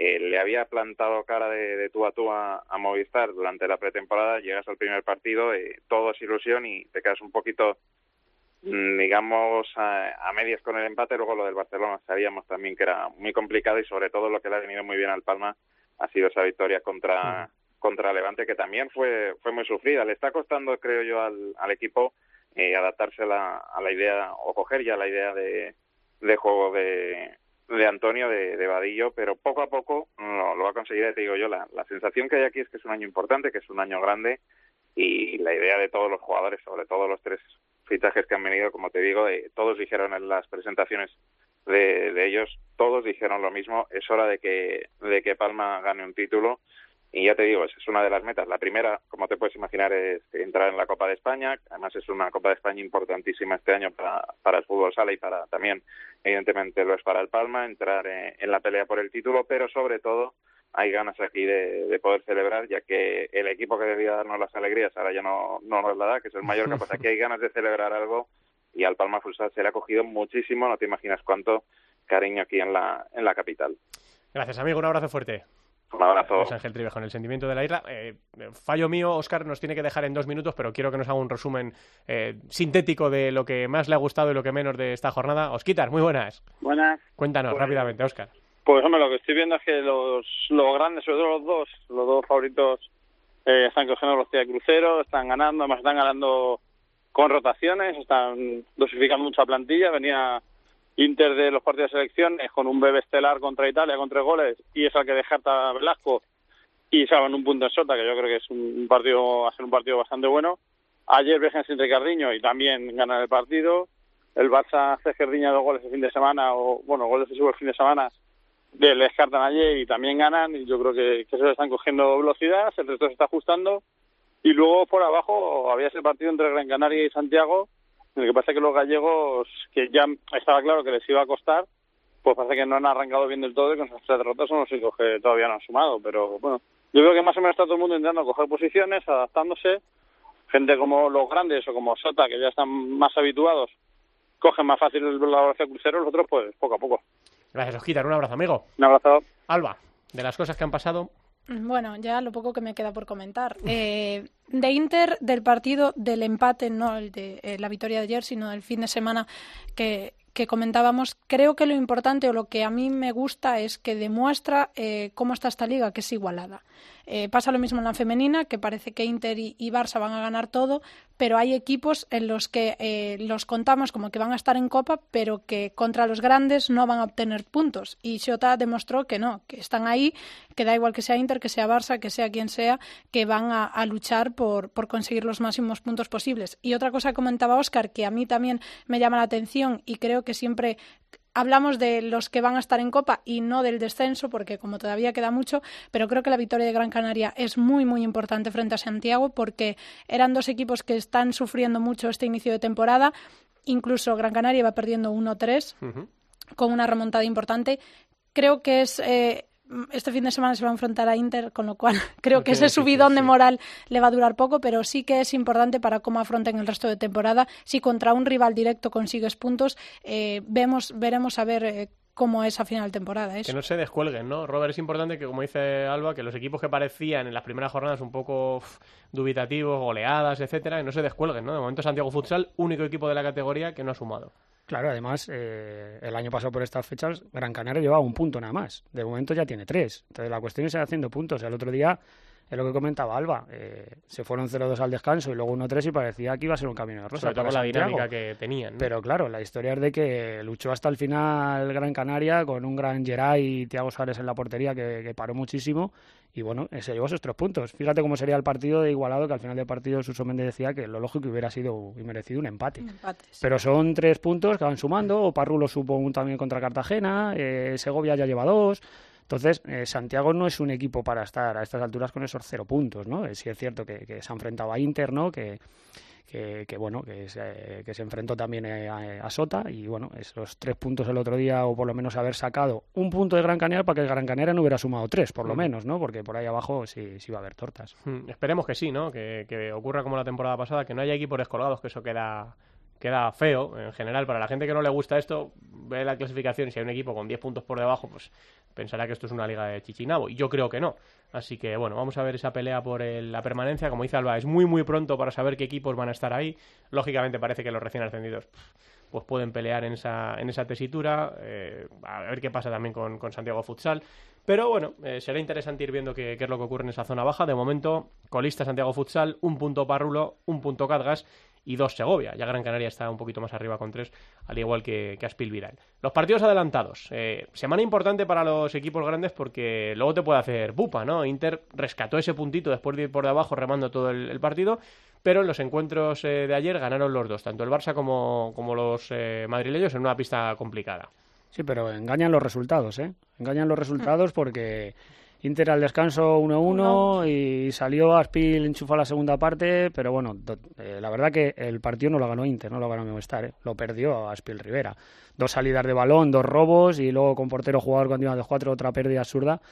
eh, le había plantado cara de, de tú a tú a, a Movistar durante la pretemporada. Llegas al primer partido, eh, todo es ilusión y te quedas un poquito, digamos, a, a medias con el empate. Luego lo del Barcelona sabíamos también que era muy complicado, y sobre todo lo que le ha venido muy bien al Palma ha sido esa victoria contra, mm. contra Levante, que también fue fue muy sufrida. Le está costando, creo yo, al, al equipo eh, adaptarse a la, a la idea, o coger ya la idea de, de juego de, de Antonio, de, de Vadillo, pero poco a poco lo, lo va a conseguir. Te digo yo, la, la sensación que hay aquí es que es un año importante, que es un año grande, y la idea de todos los jugadores, sobre todo los tres fichajes que han venido, como te digo, eh, todos dijeron en las presentaciones de, de ellos, todos dijeron lo mismo: es hora de que de que Palma gane un título. Y ya te digo, esa es una de las metas. La primera, como te puedes imaginar, es entrar en la Copa de España. Además es una Copa de España importantísima este año para, para el fútbol sala, y para también, evidentemente, lo es para el Palma, entrar en, en la pelea por el título, pero sobre todo hay ganas aquí de, de poder celebrar, ya que el equipo que debía darnos las alegrías ahora ya no, no nos la da, que es el Mallorca. Pues aquí hay ganas de celebrar algo, y al Palma Futsal se le ha cogido muchísimo, no te imaginas cuánto cariño aquí en la, en la capital. Gracias, amigo, un abrazo fuerte. Un abrazo. Es Ángel Trivejo en el sentimiento de la isla. Eh, fallo mío, Óscar nos tiene que dejar en dos minutos, pero quiero que nos haga un resumen eh, sintético de lo que más le ha gustado y lo que menos de esta jornada. Osquitar, muy buenas. Buenas. Cuéntanos pues, rápidamente, Óscar. Pues hombre, lo que estoy viendo es que los, los grandes, sobre todo los dos, los dos favoritos, eh, están cogiendo velocidad de crucero, están ganando, además están ganando con rotaciones, están dosificando mucha plantilla. Venía Inter de los partidos de selección con un bebé estelar contra Italia con tres goles, y es al que descarta a Velasco y salvan un punto en Sota, que yo creo que es un partido, va a ser un partido bastante bueno. Ayer Vegens y Ricardiño y también ganan el partido. El Barça hace Cerdiña dos goles el fin de semana, o bueno, goles de el fin de semana, le descartan ayer y también ganan, y yo creo que, que se están cogiendo velocidad, el resto se está ajustando. Y luego por abajo había ese partido entre Gran Canaria y Santiago, en el que parece que los gallegos, que ya estaba claro que les iba a costar, pues parece que no han arrancado bien del todo, y con esas tres derrotas son los únicos que todavía no han sumado. Pero bueno, yo creo que más o menos está todo el mundo intentando coger posiciones, adaptándose. Gente como los grandes o como Sota, que ya están más habituados, cogen más fácil la velocidad crucero, los otros pues poco a poco. Gracias, Osquitar, un abrazo, amigo. Un abrazo. Alba, de las cosas que han pasado... Bueno, ya lo poco que me queda por comentar. Eh, de Inter, del partido del empate, no el de eh, la victoria de ayer, sino del fin de semana que, que comentábamos, creo que lo importante, o lo que a mí me gusta, es que demuestra eh, cómo está esta liga, que es igualada. Eh, pasa lo mismo en la femenina, que parece que Inter y, y Barça van a ganar todo, pero hay equipos en los que eh, los contamos como que van a estar en Copa, pero que contra los grandes no van a obtener puntos. Y Xota demostró que no, que están ahí, que da igual que sea Inter, que sea Barça, que sea quien sea, que van a, a luchar por, por conseguir los máximos puntos posibles. Y otra cosa que comentaba Óscar, que a mí también me llama la atención, y creo que siempre hablamos de los que van a estar en Copa y no del descenso, porque como todavía queda mucho, pero creo que la victoria de Gran Canaria es muy, muy importante frente a Santiago, porque eran dos equipos que están sufriendo mucho este inicio de temporada. Incluso Gran Canaria va perdiendo uno tres, uh-huh, con una remontada importante. Creo que es... Eh, este fin de semana se va a enfrentar a Inter, con lo cual creo okay, que ese subidón sí, sí. de moral le va a durar poco, pero sí que es importante para cómo afronten el resto de temporada. Si contra un rival directo consigues puntos, eh, vemos, veremos a ver eh, cómo es a final de temporada. Eso. Que no se descuelguen, ¿no, Robert? Es importante que, como dice Alba, que los equipos que parecían en las primeras jornadas un poco uf, dubitativos, goleadas, etcétera, que no se descuelguen, ¿no? De momento Santiago Futsal, único equipo de la categoría que no ha sumado. Claro, además, eh, el año pasado por estas fechas, Gran Canaria llevaba un punto nada más. De momento ya tiene tres. Entonces la cuestión es ir haciendo puntos. El otro día, es lo que comentaba Alba, eh, se fueron cero dos al descanso y luego uno tres, y parecía que iba a ser un camino de rosa. Sobre todo con la dinámica que tenían, ¿no? Pero claro, la historia es de que luchó hasta el final Gran Canaria con un gran Geray y Thiago Suárez en la portería que, que paró muchísimo. Y bueno, se llevó esos tres puntos. Fíjate cómo sería el partido de igualado, que al final del partido Suso Méndez decía que lo lógico hubiera sido y merecido un empate. Un empate sí. Pero son tres puntos que van sumando. Parrulo supo un también contra Cartagena, eh, Segovia ya lleva dos. Entonces, eh, Santiago no es un equipo para estar a estas alturas con esos cero puntos, ¿no? Eh, sí es cierto que, que se ha enfrentado a Inter, ¿no? Que... Que, que bueno, que se, que se enfrentó también a, a Sota, y bueno, esos tres puntos el otro día, o por lo menos haber sacado un punto de Gran Canaria para que el Gran Canaria no hubiera sumado tres, por lo mm. menos, ¿no? Porque por ahí abajo sí, sí va a haber tortas. Mm, esperemos que sí, ¿no? Que, que ocurra como la temporada pasada, que no haya equipos descolgados, que eso queda... queda feo, en general, para la gente que no le gusta esto, ve la clasificación y si hay un equipo con diez puntos por debajo, pues pensará que esto es una liga de chichinabo, y yo creo que no. Así que bueno, vamos a ver esa pelea por el, la permanencia. Como dice Alba, es muy muy pronto para saber qué equipos van a estar ahí. Lógicamente parece que los recién ascendidos pues pueden pelear en esa, en esa tesitura, eh, a ver qué pasa también con, con Santiago Futsal. Pero bueno, eh, será interesante ir viendo qué, qué es lo que ocurre en esa zona baja. De momento, colista Santiago Futsal, un punto Parrulo, un punto Catgas y dos Segovia. Ya Gran Canaria está un poquito más arriba con tres, al igual que, que Aspil Viral. Los partidos adelantados. Eh, semana importante para los equipos grandes porque luego te puede hacer pupa, ¿no? Inter rescató ese puntito después de ir por debajo remando todo el, el partido, pero en los encuentros eh, de ayer ganaron los dos, tanto el Barça como, como los eh, madrileños, en una pista complicada. Sí, pero engañan los resultados, ¿eh? Engañan los resultados porque Inter al descanso uno uno y salió Aspil, enchufó la segunda parte, pero bueno, eh, la verdad que el partido no lo ganó Inter, no lo ganó Movistar, ¿eh? Lo perdió Aspil Rivera. Dos salidas de balón, dos robos y luego con portero jugador continuado de cuatro, otra pérdida absurda.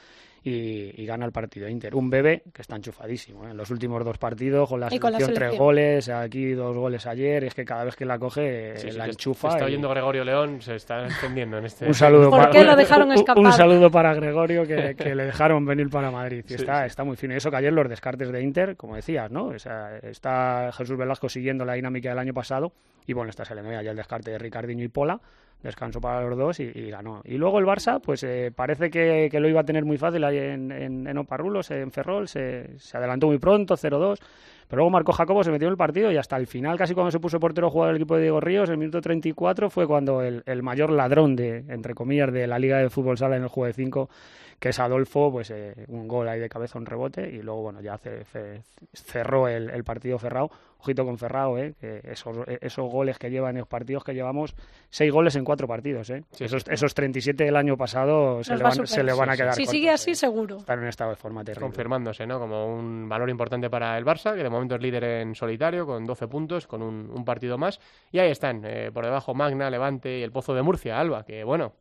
Y, y gana el partido Inter. Un bebé que está enchufadísimo, ¿eh? En los últimos dos partidos, con la selección, con la selección tres goles, aquí dos goles ayer, es que cada vez que la coge sí, la sí, enchufa. Se está y... oyendo Gregorio León, se está encendiendo en este... un saludo ¿Por para... qué lo dejaron escapar? Un, un saludo para Gregorio que, que le dejaron venir para Madrid. Y sí, está, sí. está muy fino. Y eso que ayer los descartes de Inter, como decías, ¿no? O sea, está Jesús Velasco siguiendo la dinámica del año pasado y bueno, está saliendo ya el descarte de Ricardinho y Pola. Descanso para los dos y, y ganó. Y luego el Barça, pues eh, parece que, que lo iba a tener muy fácil ahí en, en, en Oparrulo, se, en Ferrol, se, se adelantó muy pronto, cero dos, pero luego Marco Jacobo se metió en el partido y hasta el final, casi cuando se puso portero a jugar el equipo de Diego Ríos, en el minuto treinta y cuatro fue cuando el, el mayor ladrón, de entre comillas, de la Liga de Fútbol Sala en el juego de cinco, que es Adolfo, pues eh, un gol ahí de cabeza, un rebote, y luego, bueno, ya ce, ce, cerró el, el partido Ferrao. Ojito con Ferrao, ¿eh? Que esos, esos goles que llevan en los partidos que llevamos, seis goles en cuatro partidos, ¿eh? Sí, esos, sí. esos treinta y siete del año pasado se le, van, se le van a quedar Si cortos, sigue así, ¿eh? seguro. Está en un estado de forma terrible. Confirmándose, ¿no? Como un valor importante para el Barça, que de momento es líder en solitario, con doce puntos, con un, un partido más. Y ahí están, eh, por debajo Magna, Levante y el Pozo de Murcia, Alba, que bueno...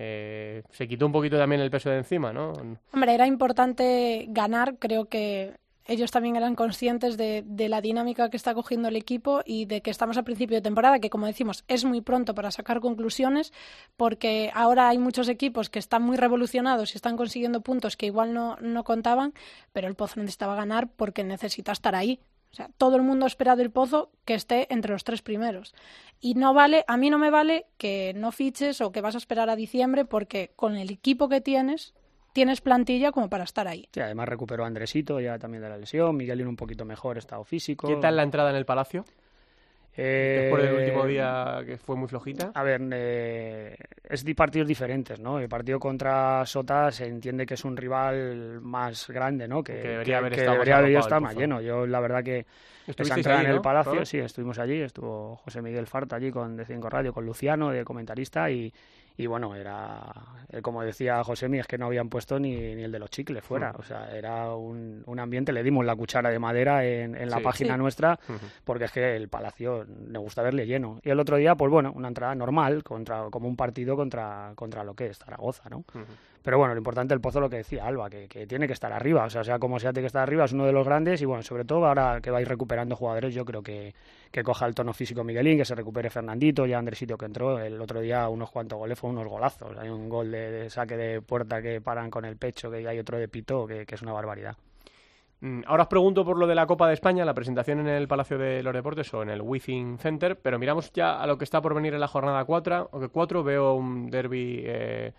Eh, se quitó un poquito también el peso de encima, ¿no? Hombre, era importante ganar, creo que ellos también eran conscientes de, de la dinámica que está cogiendo el equipo y de que estamos a principio de temporada, que como decimos, es muy pronto para sacar conclusiones, porque ahora hay muchos equipos que están muy revolucionados y están consiguiendo puntos que igual no, no contaban, pero el Pozo necesitaba ganar porque necesita estar ahí. O sea, todo el mundo espera del Pozo que esté entre los tres primeros. Y no vale, a mí no me vale que no fiches o que vas a esperar a diciembre, porque con el equipo que tienes, tienes plantilla como para estar ahí. Sí, además recuperó a Andresito ya también de la lesión, Miguelín un poquito mejor, estado físico. ¿Qué tal la entrada en el Palacio? Eh, Después del último día que fue muy flojita. A ver, eh, es de partidos diferentes, ¿no? El partido contra Sota se entiende que es un rival más grande, ¿no? Que, que debería haber que estado, debería más, haber estado más lleno. Yo, la verdad que esa entrada allí, en el ¿no? Palacio, ¿Todo? sí, estuvimos allí, estuvo José Miguel Farta allí con de Cinco Radio, con Luciano, de comentarista, y, y bueno, era, como decía José Miguel, es que no habían puesto ni, ni el de los chicles fuera, uh-huh. O sea, era un, un ambiente, le dimos la cuchara de madera en, en la sí, página sí. nuestra, uh-huh. Porque es que el Palacio me gusta verle lleno. Y el otro día, pues bueno, una entrada normal, contra como un partido contra, contra lo que es Zaragoza, ¿no? Uh-huh. Pero bueno, lo importante del Pozo, lo que decía Alba, que, que tiene que estar arriba, o sea, sea como sea, tiene que estar arriba, es uno de los grandes, y bueno, sobre todo ahora que vais recuperando jugadores, yo creo que, que coja el tono físico Miguelín, que se recupere Fernandito, ya Andresito que entró, el otro día unos cuantos goles, fue unos golazos, hay un gol de, de saque de puerta que paran con el pecho, que hay otro de Pito, que, que es una barbaridad. Ahora os pregunto por lo de la Copa de España, la presentación en el Palacio de los Deportes o en el Within Center, pero miramos ya a lo que está por venir en la jornada cuatro, o que cuatro veo un derbi eh,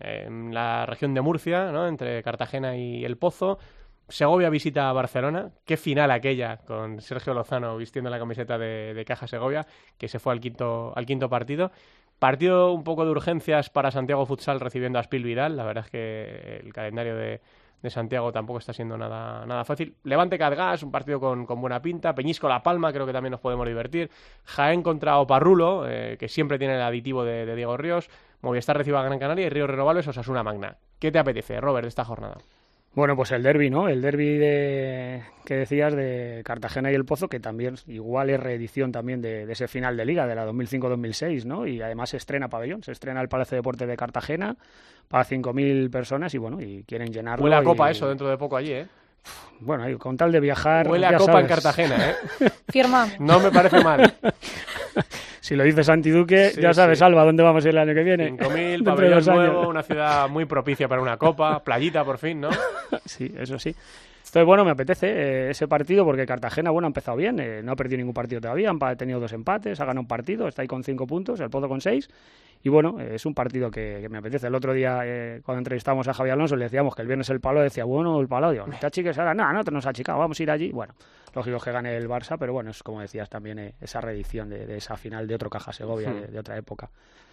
en la región de Murcia, ¿no? Entre Cartagena y el Pozo. Segovia visita a Barcelona. Qué final aquella, con Sergio Lozano vistiendo la camiseta de, de Caja Segovia, que se fue al quinto, al quinto partido. Partido un poco de urgencias para Santiago Futsal recibiendo a Aspil Vidal. La verdad es que el calendario de, de Santiago tampoco está siendo nada, nada fácil. Levante Catgas, un partido con, con buena pinta. Peñisco La Palma, creo que también nos podemos divertir. Jaén contra Oparrulo, eh, que siempre tiene el aditivo de, de Diego Ríos. Movistar recibe a Gran Canaria y Ríos Renovables Osasuna Magna. ¿Qué te apetece, Robert, de esta jornada? Bueno, pues el derbi, ¿no? El derbi de, que decías de Cartagena y el Pozo, que también igual es reedición también de, de ese final de Liga, de la dos mil cinco dos mil seis, ¿no? Y además se estrena pabellón, se estrena el Palacio de Deportes de Cartagena para cinco mil personas y bueno, y quieren llenarlo. Huele a copa y... eso dentro de poco allí, ¿eh? Bueno, con tal de viajar... Huele a copa sabes. En Cartagena, ¿eh? Firmamos. No me parece mal. Si lo dice Santi Duque, Sí, ya sabes, sí. Alba, ¿dónde vamos a ir el año que viene? cinco mil, Dentro de pabellón dos años. nuevo, una ciudad muy propicia para una copa, playita por fin, ¿no? Sí, eso sí. Entonces, bueno, me apetece eh, ese partido porque Cartagena, bueno, ha empezado bien, eh, no ha perdido ningún partido todavía, ha tenido dos empates, ha ganado un partido, está ahí con cinco puntos, el Pozo con seis. Y bueno, eh, es un partido que, que me apetece. El otro día, eh, cuando entrevistamos a Javi Alonso, le decíamos que el viernes el palo, decía, bueno, el palo, digo, ¿te achiques ahora? No, no te nos ha achicado, vamos a ir allí. Bueno, lógico que gane el Barça, pero bueno, es como decías también eh, esa reedición de, de esa final de otro Caja Segovia, de, de otra época.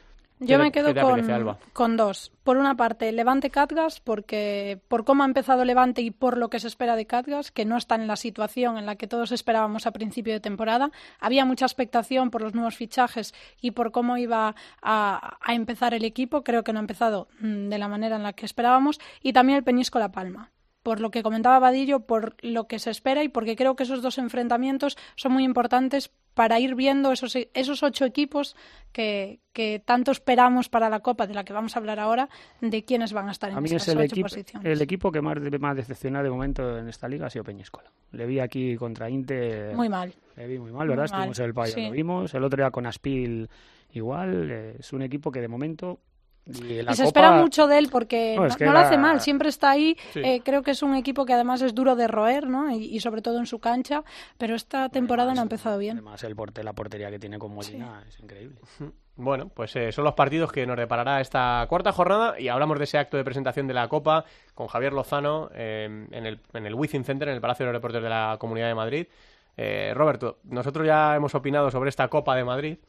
Yo me ¿Qué quedo te con, apetece, Alba? con dos. Por una parte, Levante Catgas, porque por cómo ha empezado Levante y por lo que se espera de Catgas, que no está en la situación en la que todos esperábamos a principio de temporada. Había mucha expectación por los nuevos fichajes y por cómo iba a, a empezar el equipo. Creo que no ha empezado mm, de la manera en la que esperábamos. Y también el Peñíscola La Palma, por lo que comentaba Vadillo, por lo que se espera y porque creo que esos dos enfrentamientos son muy importantes para ir viendo esos, esos ocho equipos que, que tanto esperamos para la Copa, de la que vamos a hablar ahora, de quiénes van a estar en A mí esas es el, ocho equipo, posiciones. el equipo que más, más decepciona de momento en esta liga ha sido Peñíscola. Le vi aquí contra Inter. Muy mal. Le vi muy mal, ¿verdad? Muy mal, Estuvimos en el pabellón, sí. lo vimos. El otro día con Aspil igual. Eh, es un equipo que de momento... Y, la Y se Copa... espera mucho de él porque No, no, es que no lo la- hace mal, siempre está ahí. Sí. Eh, creo que es un equipo que además es duro de roer, ¿no? Y, y sobre todo en su cancha, pero esta temporada no ha empezado bien. Además, el porte, la portería que tiene con Molina es increíble. Bueno, pues eh, son los partidos que nos deparará esta cuarta jornada y hablamos de ese acto de presentación de la Copa con Javier Lozano eh, en el, en el Wizzing Center, en el Palacio de los Deportes de la Comunidad de Madrid. Eh, Roberto, nosotros ya hemos opinado sobre esta Copa de Madrid,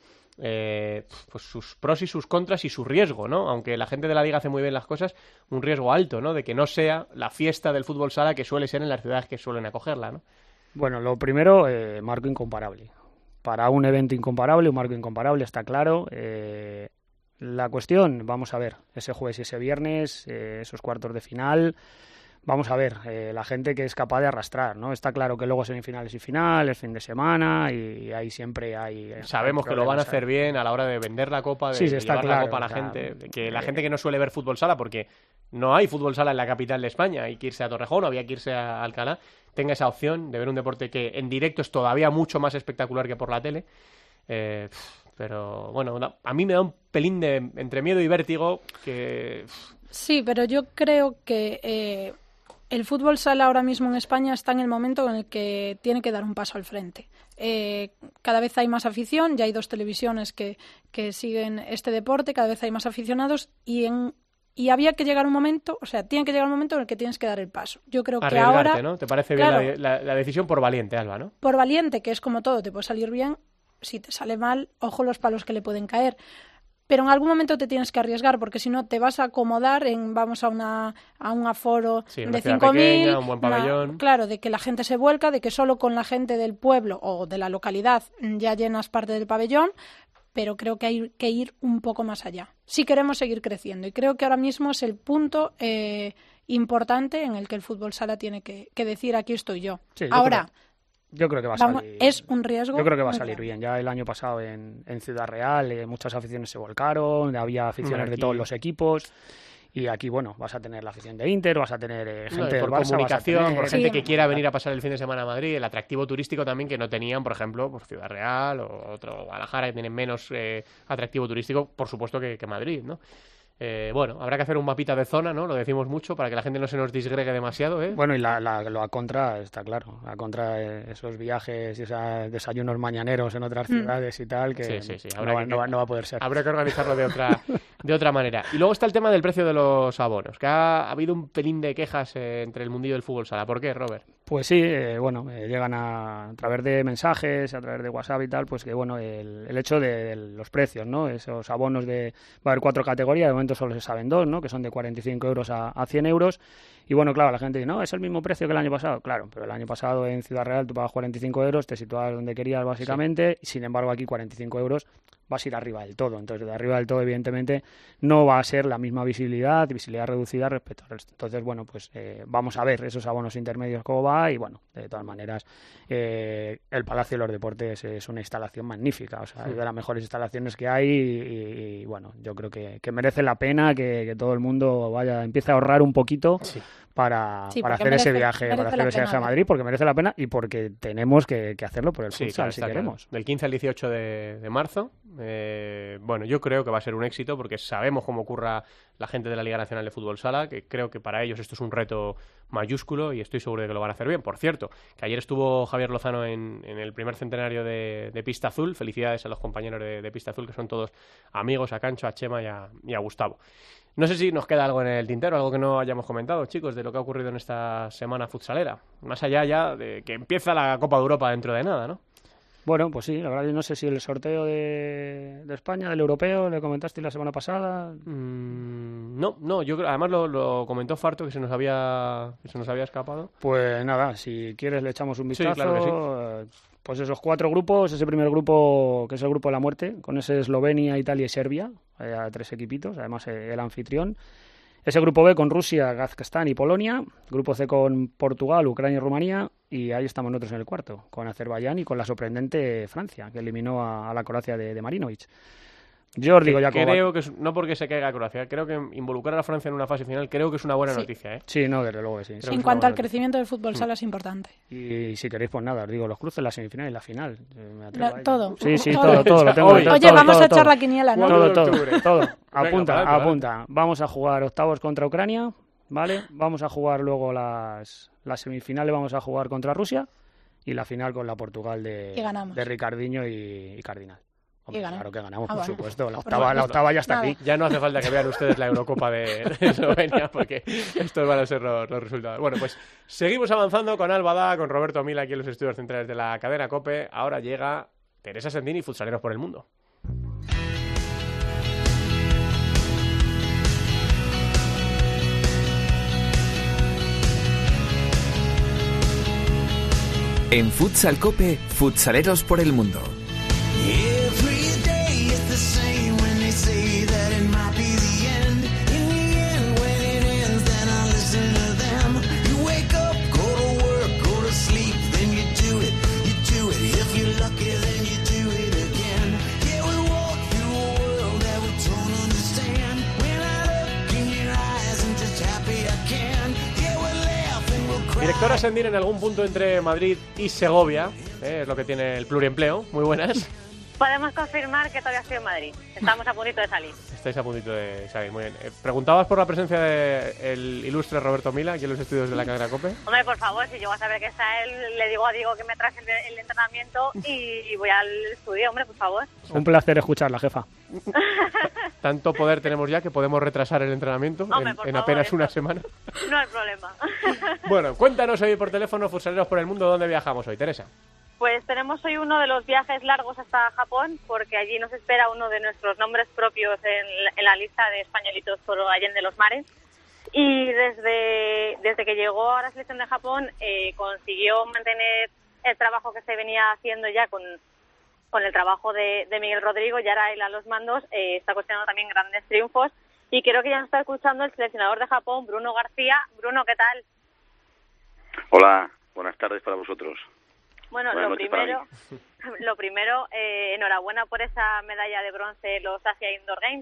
eh, pues sus pros y sus contras y su riesgo, ¿no? Aunque la gente de la Liga hace muy bien las cosas, un riesgo alto, ¿no? De que no sea la fiesta del fútbol sala que suele ser en las ciudades que suelen acogerla, ¿no? Bueno, lo primero, eh, marco incomparable. Para un evento incomparable, un marco incomparable, está claro. Eh, la cuestión, vamos a ver, ese jueves y ese viernes, eh, esos cuartos de final, vamos a ver, eh, la gente que es capaz de arrastrar, ¿no? Está claro que luego semifinales y finales, fin de semana, y ahí siempre hay... eh, Sabemos hay que lo van a problemas, hacer bien a la hora de vender la Copa, de, Sí, sí, de está llevar claro, la Copa a la o sea, gente, de que la eh, gente que no suele ver fútbol sala, porque no hay fútbol sala en la capital de España, hay que irse a Torrejón, había que irse a Alcalá, tenga esa opción de ver un deporte que en directo es todavía mucho más espectacular que por la tele. Eh, pero bueno, a mí me da un pelín de entre miedo y vértigo que... Sí, pero yo creo que eh, el fútbol sala ahora mismo en España está en el momento en el que tiene que dar un paso al frente. Eh, cada vez hay más afición, ya hay dos televisiones que, que siguen este deporte, cada vez hay más aficionados y en y había que llegar un momento, o sea, tiene que llegar un momento en el que tienes que dar el paso. Yo creo que Arriesgarte, ahora... ¿no? ¿Te parece claro, bien la, la, la decisión por valiente, Alba, no? Por valiente, que es como todo, te puede salir bien, si te sale mal, ojo los palos que le pueden caer. Pero en algún momento te tienes que arriesgar, porque si no te vas a acomodar en vamos a una a un aforo Sí, una de ciudad cinco mil, pequeña, un buen pabellón. claro, de que la gente se vuelca, de que solo con la gente del pueblo o de la localidad ya llenas parte del pabellón, pero creo que hay que ir un poco más allá, si queremos seguir creciendo. Y creo que ahora mismo es el punto eh, importante en el que el fútbol sala tiene que, que decir aquí estoy yo. Sí, yo ahora... creo- Yo creo que va a Vamos, salir. es un riesgo. Yo creo que va a muy salir grande. bien. Ya el año pasado en, en Ciudad Real eh, muchas aficiones se volcaron, había aficiones Aquí- de todos los equipos. Y aquí, bueno, vas a tener la afición de Inter, vas a tener eh, No, gente y por del Barça, vas a comunicación, tener- por Sí. gente que quiera venir a pasar el fin de semana a Madrid, el atractivo turístico también que no tenían, por ejemplo, por Ciudad Real o otro Guadalajara, que tienen menos eh, atractivo turístico, por supuesto, que, que Madrid, ¿no? Eh, bueno, habrá que hacer un mapita de zona, ¿no? Lo decimos mucho para que la gente no se nos disgregue demasiado, ¿eh? Bueno, y la, la, la contra está claro, la contra eh, esos viajes y esos desayunos mañaneros en otras ciudades y tal, que Sí, sí, sí, no, habrá va, que- no va- no va a poder ser. Habrá que organizarlo de otra, de otra manera. Y luego está el tema del precio de los abonos, que ha habido un pelín de quejas eh, entre el mundillo del fútbol sala. ¿Por qué, Robert? Pues sí, eh, bueno, eh, llegan a, a través de mensajes, a través de WhatsApp y tal, pues que bueno, el, el hecho de, de los precios, ¿no? Esos abonos de, va a haber cuatro categorías, de momento solo se saben dos, ¿no? Que son de cuarenta y cinco euros a, a cien euros. Y bueno, claro, la gente dice, no, es el mismo precio que el año pasado. Claro, pero el año pasado en Ciudad Real tú pagas cuarenta y cinco euros, te situabas donde querías básicamente, y sin embargo aquí cuarenta y cinco euros vas a ir arriba del todo. Entonces, de arriba del todo, evidentemente, no va a ser la misma visibilidad, visibilidad reducida respecto al resto. Entonces, bueno, pues eh, vamos a ver esos abonos intermedios cómo va y, bueno, de todas maneras, eh, el Palacio de los Deportes es una instalación magnífica, o sea, es de las mejores instalaciones que hay y, y, y, bueno, yo creo que, que merece la pena que, que todo el mundo vaya, empiece a ahorrar un poquito Sí. para, Sí, para porque hacer merece- ese viaje, merece para hacer la ese viaje pena, a Madrid, porque merece la pena y porque tenemos que, que hacerlo por el Sí, futsal, claro, si está claro. queremos. Del quince al dieciocho de, de marzo. Eh, bueno, yo creo que va a ser un éxito porque sabemos cómo ocurra la gente de la Liga Nacional de Fútbol Sala, que creo que para ellos esto es un reto mayúsculo y estoy seguro de que lo van a hacer bien. Por cierto, que ayer estuvo Javier Lozano en, en el primer centenario de, de Pista Azul. Felicidades a los compañeros de, de Pista Azul, que son todos amigos, a Cancho, a Chema y a, y a Gustavo. No sé si nos queda algo en el tintero, algo que no hayamos comentado, chicos, de lo que ha ocurrido en esta semana futsalera. Más allá ya de que empieza la Copa de Europa dentro de nada, ¿no? Bueno, pues sí, la verdad yo no sé si el sorteo de, de España, del europeo, le comentaste la semana pasada. Mm, no, no, yo creo, además lo, lo comentó Farto que se nos había que se nos había escapado. Pues nada, si quieres le echamos un Sí, vistazo. claro que sí. Eh, Pues esos cuatro grupos, ese primer grupo que es el grupo de la muerte, con ese Eslovenia, Italia y Serbia, eh, a tres equipitos, además eh, el anfitrión. Ese grupo B con Rusia, Kazajstán y Polonia. Grupo C con Portugal, Ucrania y Rumanía. Y ahí estamos nosotros en el cuarto, con Azerbaiyán y con la sorprendente Francia, que eliminó a, a la Croacia de, de Marinovic. Yo os digo ya como... Creo que es, no porque se caiga Croacia, creo que involucrar a Francia en una fase final creo que es una buena Sí. noticia, ¿eh? Sí, no, desde luego que sí. Creo sí. que En es cuanto una al buena crecimiento del fútbol sala es importante. Y si queréis, pues nada, os digo, los cruces, la semifinal y la final. Eh, me atrevo La- a ello. todo. Sí, sí, Todo. todo, todo, lo tengo. Hoy. todo, Oye, todo, vamos todo, a echar todo. la quiniela, ¿no? Todo, cuatro de todo, octubre. todo. Venga, Apunta, para adelante, apunta. Vamos a jugar octavos contra Ucrania, ¿vale? Vamos a jugar luego las, las semifinales, vamos a jugar contra Rusia y la final con la Portugal de, Y ganamos. de Ricardiño y, y Cardinal. Hombre, Y ganamos. claro que ganamos, Ah, por bueno. supuesto. La Por octava, la supuesto. octava ya está Nada. aquí. Ya no hace falta que vean ustedes la Eurocopa de, de Eslovenia porque estos van a ser los, los resultados. Bueno, pues seguimos avanzando con Alba Da, con Roberto Mila aquí en los estudios centrales de la cadena COPE. Ahora llega Teresa Sendini, Futsaleros por el Mundo. En Futsal Cope, Futsaleros por el Mundo. Every day is the same when they say that it might be the end. In the end, when it ends, then I listen to them. You wake up, go to work, go to sleep, then you do it, you do it. If you're lucky, then you do it again. Yeah, we walk through a world that we don't understand. When I look in your eyes, I'm just happy I can. Yeah, we'll laugh and we'll cry. Directora Sendini en algún punto entre Madrid y Segovia, ¿eh? Es lo que tiene el pluriempleo. Muy buenas. Podemos confirmar que todavía estoy en Madrid. Estamos a puntito de salir. Estáis a puntito de salir, muy bien. Eh, preguntabas por la presencia del ilustre Roberto Mila aquí en los estudios de la cadena COPE. Hombre, por favor, si llego a saber que está él, le digo a Diego que me trae el, el entrenamiento y voy al estudio, hombre, por favor. Un placer escucharla, jefa. Tanto poder tenemos ya que podemos retrasar el entrenamiento Hombre, en, por en favor, apenas eso. una semana. No hay problema. Bueno, cuéntanos hoy por teléfono, Futsaleros por el Mundo, ¿dónde viajamos hoy, Teresa? Pues tenemos hoy uno de los viajes largos hasta Japón, porque allí nos espera uno de nuestros nombres propios en la, en la lista de españolitos por Allende los Mares. Y desde, desde que llegó a la selección de Japón eh, consiguió mantener el trabajo que se venía haciendo ya con, con el trabajo de, de Miguel Rodrigo, y ahora él a los mandos eh, está cosechando también grandes triunfos. Y creo que ya nos está escuchando el seleccionador de Japón, Bruno García. Bruno, ¿qué tal? Hola, buenas tardes para vosotros. Bueno, Buenas lo noches para primero, lo primero eh, enhorabuena por esa medalla de bronce en los Asia Indoor Games.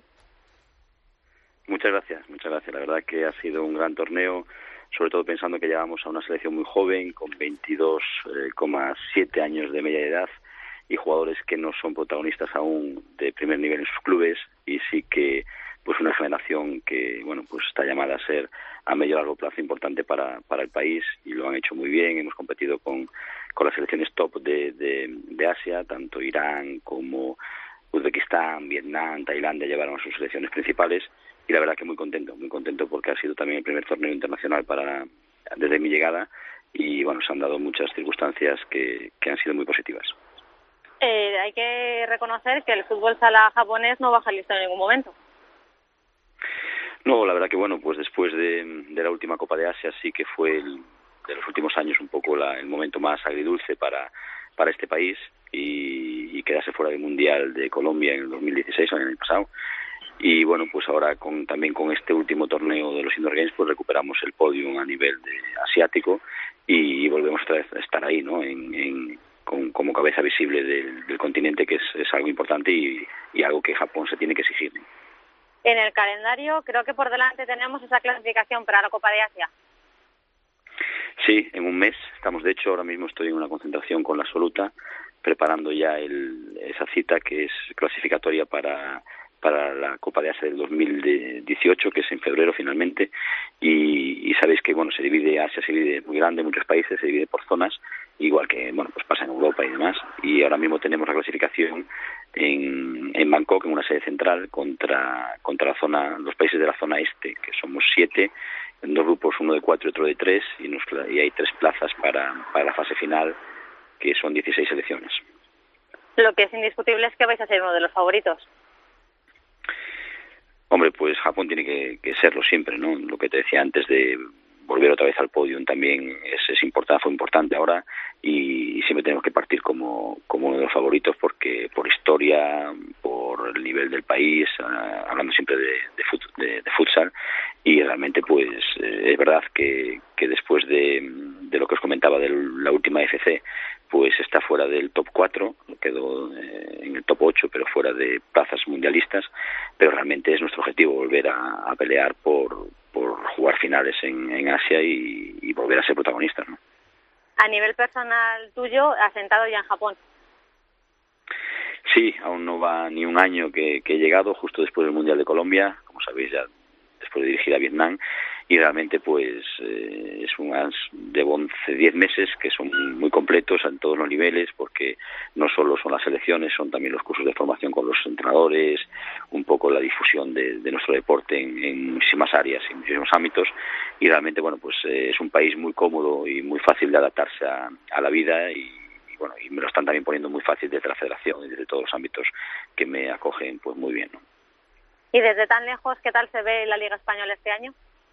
Muchas gracias, muchas gracias. La verdad que ha sido un gran torneo, sobre todo pensando que llevamos a una selección muy joven, con veintidós coma siete años de media edad y jugadores que no son protagonistas aún de primer nivel en sus clubes, y sí que pues una generación que bueno pues está llamada a ser a medio y largo plazo importante para, para el país, y lo han hecho muy bien. Hemos competido con, con las selecciones top de, de, de Asia, tanto Irán como Uzbekistán, Vietnam, Tailandia llevaron a sus selecciones principales, y la verdad que muy contento, muy contento porque ha sido también el primer torneo internacional para desde mi llegada, y bueno, se han dado muchas circunstancias que, que han sido muy positivas. Eh, hay que reconocer que el fútbol sala japonés no baja el listón en ningún momento. No, la verdad que bueno, pues después de, de la última Copa de Asia sí que fue el, de los últimos años un poco la, el momento más agridulce para, para este país, y, y quedarse fuera del Mundial de Colombia en el dos mil dieciséis, el año pasado. Y bueno, pues ahora con, también con este último torneo de los Indoor Games pues recuperamos el podio a nivel de asiático, y volvemos otra vez a estar ahí, ¿no? En, en, con, como cabeza visible del, del continente, que es, es algo importante y, y algo que Japón se tiene que exigir, ¿no? En el calendario creo que por delante tenemos esa clasificación para la Copa de Asia. Sí, en un mes. Estamos, de hecho, ahora mismo estoy en una concentración con la Absoluta, preparando ya el, esa cita que es clasificatoria para, para la Copa de Asia del dos mil dieciocho, que es en febrero finalmente, y, y sabéis que bueno se divide, Asia se divide muy grande, muchos países, se divide por zonas, igual que bueno pues pasa en Europa y demás, y ahora mismo tenemos la clasificación en, en Bangkok, en una sede central, contra, contra la zona, los países de la zona este, que somos siete, en dos grupos, uno de cuatro y otro de tres, y, nos, y hay tres plazas para, para la fase final, que son dieciséis selecciones. Lo que es indiscutible es que vais a ser uno de los favoritos. Hombre, pues Japón tiene que, que serlo siempre, ¿no? Lo que te decía antes de volver otra vez al podio también es, es importante, fue importante ahora, y, y siempre tenemos que partir como, como uno de los favoritos, porque por historia, por el nivel del país, uh, hablando siempre de, de, fut, de, de futsal, y realmente pues eh, es verdad que, que después de, de lo que os comentaba de la última F C, pues está fuera del top cuatro, quedó eh, en el top ocho, pero fuera de plazas mundialistas, pero realmente es nuestro objetivo volver a, a pelear por, por jugar finales en, en Asia y, y volver a ser protagonistas, ¿no? A nivel personal tuyo, asentado ya en Japón. Sí, aún no va ni un año que, que he llegado, justo después del Mundial de Colombia, como sabéis ya después de dirigir a Vietnam, y realmente pues eh, es unas de once, diez meses que son muy completos en todos los niveles, porque no solo son las selecciones, son también los cursos de formación con los entrenadores, un poco la difusión de, de nuestro deporte en, en muchísimas áreas, en muchísimos ámbitos, y realmente bueno pues eh, es un país muy cómodo y muy fácil de adaptarse a, a la vida, y, y bueno y me lo están también poniendo muy fácil desde la federación y desde todos los ámbitos que me acogen pues muy bien, ¿no? Y desde tan lejos, ¿qué tal se ve la Liga Española este año?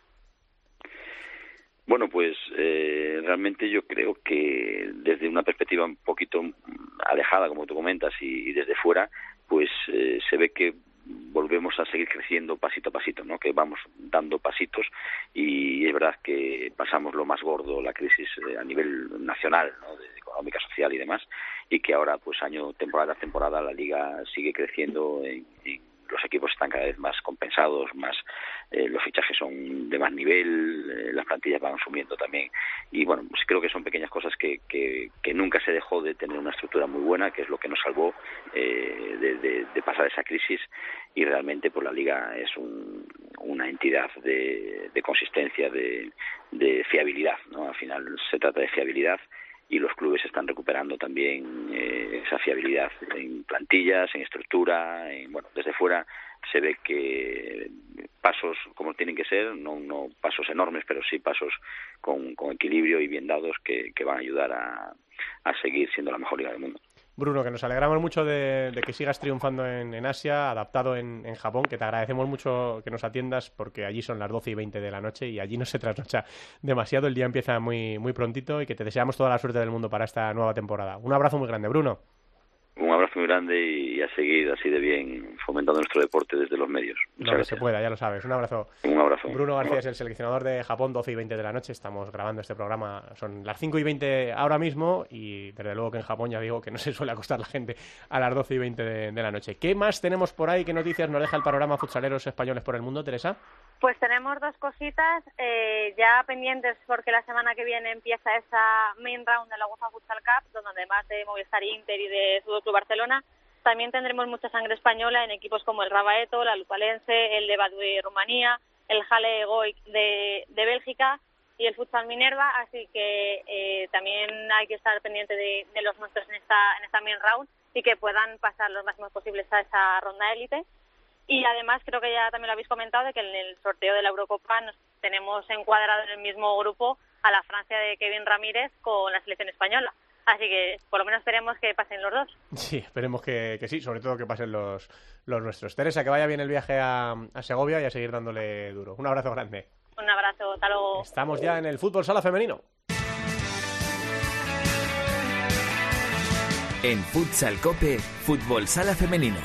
Bueno, pues eh, realmente yo creo que desde una perspectiva un poquito alejada, como tú comentas, y, y desde fuera, pues eh, se ve que volvemos a seguir creciendo pasito a pasito, ¿no? Que vamos dando pasitos, y es verdad que pasamos lo más gordo, la crisis eh, a nivel nacional, ¿no? De económica, social y demás, y que ahora, pues año, temporada a temporada, la Liga sigue creciendo en, en los equipos están cada vez más compensados, más eh, los fichajes son de más nivel, eh, las plantillas van subiendo también, y bueno, pues creo que son pequeñas cosas que, que, que nunca se dejó de tener una estructura muy buena, que es lo que nos salvó eh, de, de, de pasar esa crisis, y realmente pues la Liga es un, una entidad de, de consistencia, de, de fiabilidad, ¿no? Al final se trata de fiabilidad, y los clubes están recuperando también eh, esa fiabilidad en plantillas, en estructura, en, bueno, desde fuera se ve que pasos como tienen que ser, no, no pasos enormes, pero sí pasos con, con equilibrio y bien dados que, que van a ayudar a, a seguir siendo la mejor liga del mundo. Bruno, que nos alegramos mucho de, de que sigas triunfando en, en Asia, adaptado en, en Japón, que te agradecemos mucho que nos atiendas, porque allí son las doce y veinte de la noche y allí no se trasnocha demasiado, el día empieza muy, muy prontito, y que te deseamos toda la suerte del mundo para esta nueva temporada. Un abrazo muy grande, Bruno. Un abrazo muy grande y a seguir así de bien fomentando nuestro deporte desde los medios. Muchas no, gracias. Se pueda, ya lo sabes. Un abrazo. Un abrazo. Bruno García es el seleccionador de Japón, doce y veinte de la noche. Estamos grabando este programa, son las cinco y veinte ahora mismo, y desde luego que en Japón ya digo que no se suele acostar la gente a las doce y veinte de, de la noche. ¿Qué más tenemos por ahí? ¿Qué noticias nos deja el panorama futsaleros españoles por el mundo, Teresa? Pues tenemos dos cositas eh, ya pendientes, porque la semana que viene empieza esa main round de la UEFA Futsal Cup, donde además de Movistar Inter y de Fútbol Club Barcelona, también tendremos mucha sangre española en equipos como el Rabaeto, la Lupalense, el de Badui Rumanía, el Halle Egoic de, de Bélgica y el Futsal Minerva, así que eh, también hay que estar pendiente de, de los nuestros en esta, en esta main round, y que puedan pasar los máximos posibles a esa ronda élite. Y además creo que ya también lo habéis comentado, de que en el sorteo de la Eurocopa nos tenemos encuadrado en el mismo grupo a la Francia de Kevin Ramírez con la selección española. Así que por lo menos esperemos que pasen los dos. Sí, esperemos que, que sí, sobre todo que pasen los, los nuestros. Teresa, que vaya bien el viaje a, a Segovia y a seguir dándole duro. Un abrazo grande. Un abrazo, hasta luego. Estamos ya en el fútbol sala femenino. En Futsal Cope, fútbol sala femenino.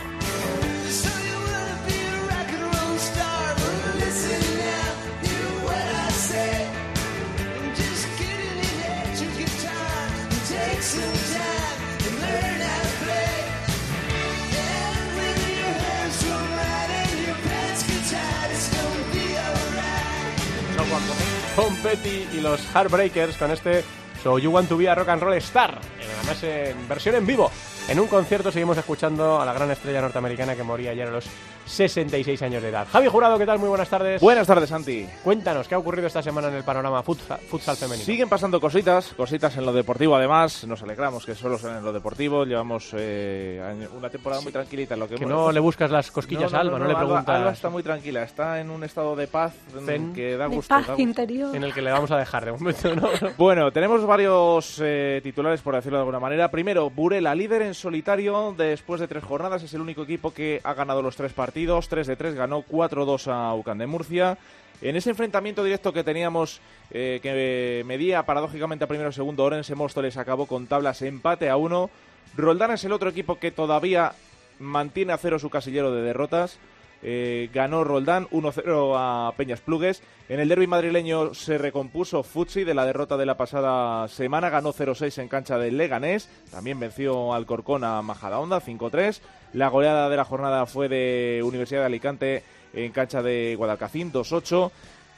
Cuando Tom Petty y los Heartbreakers con este So You Want to Be a Rock and Roll Star, además en versión en vivo. En un concierto seguimos escuchando a la gran estrella norteamericana que moría ayer a los sesenta y seis años de edad. Javi Jurado, ¿qué tal? Muy buenas tardes. Buenas tardes, Santi. Cuéntanos, ¿qué ha ocurrido esta semana en el panorama futsal, futsal femenino? Siguen pasando cositas, cositas en lo deportivo además. Nos alegramos que solo sean en lo deportivo. Llevamos eh, una temporada muy tranquilita en lo que, que hemos... no le buscas las cosquillas no, no, a Alba, no, no, no le Alba, preguntas. Alba está muy tranquila, está en un estado de paz Zen. que da De gusto. paz da gusto. interior. En el que le vamos a dejar de momento, ¿no? Bueno, tenemos varios eh, titulares, por decirlo de alguna manera. Primero, Burela, líder en solitario después de tres jornadas. Es el único equipo que ha ganado los tres partidos. tres de tres, ganó cuatro dos a U C A M de Murcia. En ese enfrentamiento directo que teníamos, eh, que medía paradójicamente a primero y segundo, Orense Móstoles acabó con tablas empate a uno. Roldán es el otro equipo que todavía mantiene a cero su casillero de derrotas. Eh, ganó Roldán uno cero a Peñas Plugues. En el derbi madrileño se recompuso Futsi de la derrota de la pasada semana, ganó cero seis en cancha del Leganés, también venció al Corcón a Majadahonda cinco tres. La goleada de la jornada fue de Universidad de Alicante en cancha de Guadalcacín dos ocho.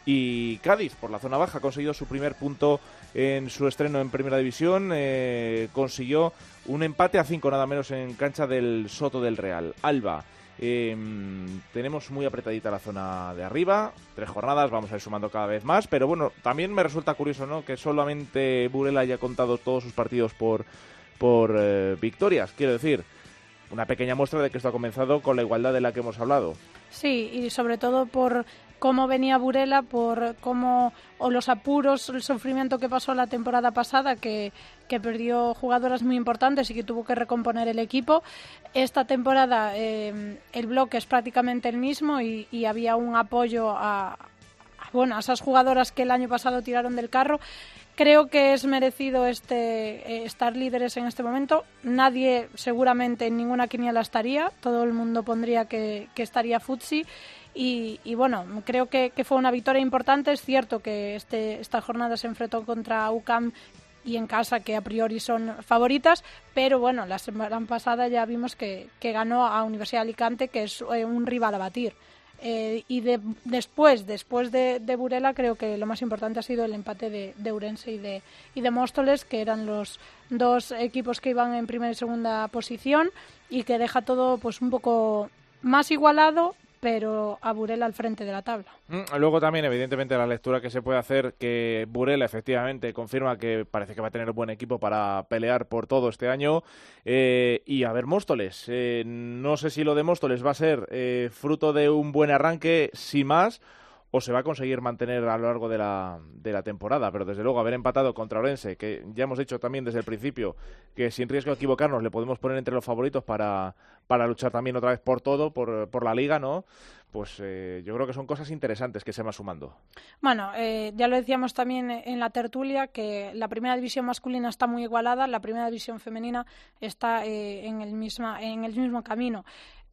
Y Cádiz, por la zona baja, ha conseguido su primer punto en su estreno en Primera División. Eh, consiguió un empate a cinco nada menos en cancha del Soto del Real. Alba. Eh, tenemos muy apretadita la zona de arriba, tres jornadas, vamos a ir sumando cada vez más, pero bueno, también me resulta curioso, ¿no?, que solamente Burela haya contado todos sus partidos por, por eh, victorias. Quiero decir, una pequeña muestra de que esto ha comenzado con la igualdad de la que hemos hablado. Sí, y sobre todo por cómo venía Burela, por cómo, o los apuros, el sufrimiento que pasó la temporada pasada, que, que perdió jugadoras muy importantes y que tuvo que recomponer el equipo. Esta temporada eh, el bloque es prácticamente el mismo y, y había un apoyo a, a, bueno, a esas jugadoras que el año pasado tiraron del carro. Creo que es merecido este eh, estar líderes en este momento. Nadie, seguramente, en ninguna quiniela estaría. Todo el mundo pondría que, que estaría Futsi. Y, y bueno, creo que, que fue una victoria importante. Es cierto que este, esta jornada se enfrentó contra U C A M y en casa, que a priori son favoritas, pero bueno, la semana pasada ya vimos que, que ganó a Universidad de Alicante, que es eh, un rival a batir. Eh, y de, después después de, de Burela, creo que lo más importante ha sido el empate de, de Ourense y de, y de Móstoles, que eran los dos equipos que iban en primera y segunda posición, y que deja todo pues un poco más igualado, pero a Burela al frente de la tabla. Mm, luego también, evidentemente, la lectura que se puede hacer, que Burela efectivamente confirma que parece que va a tener un buen equipo para pelear por todo este año. Eh, y a ver, Móstoles, eh, no sé si lo de Móstoles va a ser eh, fruto de un buen arranque sin más, o se va a conseguir mantener a lo largo de la, de la temporada, pero desde luego haber empatado contra Orense, que ya hemos dicho también desde el principio que sin riesgo de equivocarnos le podemos poner entre los favoritos para, para luchar también otra vez por todo, por, por la liga, ¿no? Pues eh, yo creo que son cosas interesantes que se van sumando. Bueno, eh, ya lo decíamos también en la tertulia, que la primera división masculina está muy igualada, la primera división femenina está eh, en, el misma, en el mismo camino.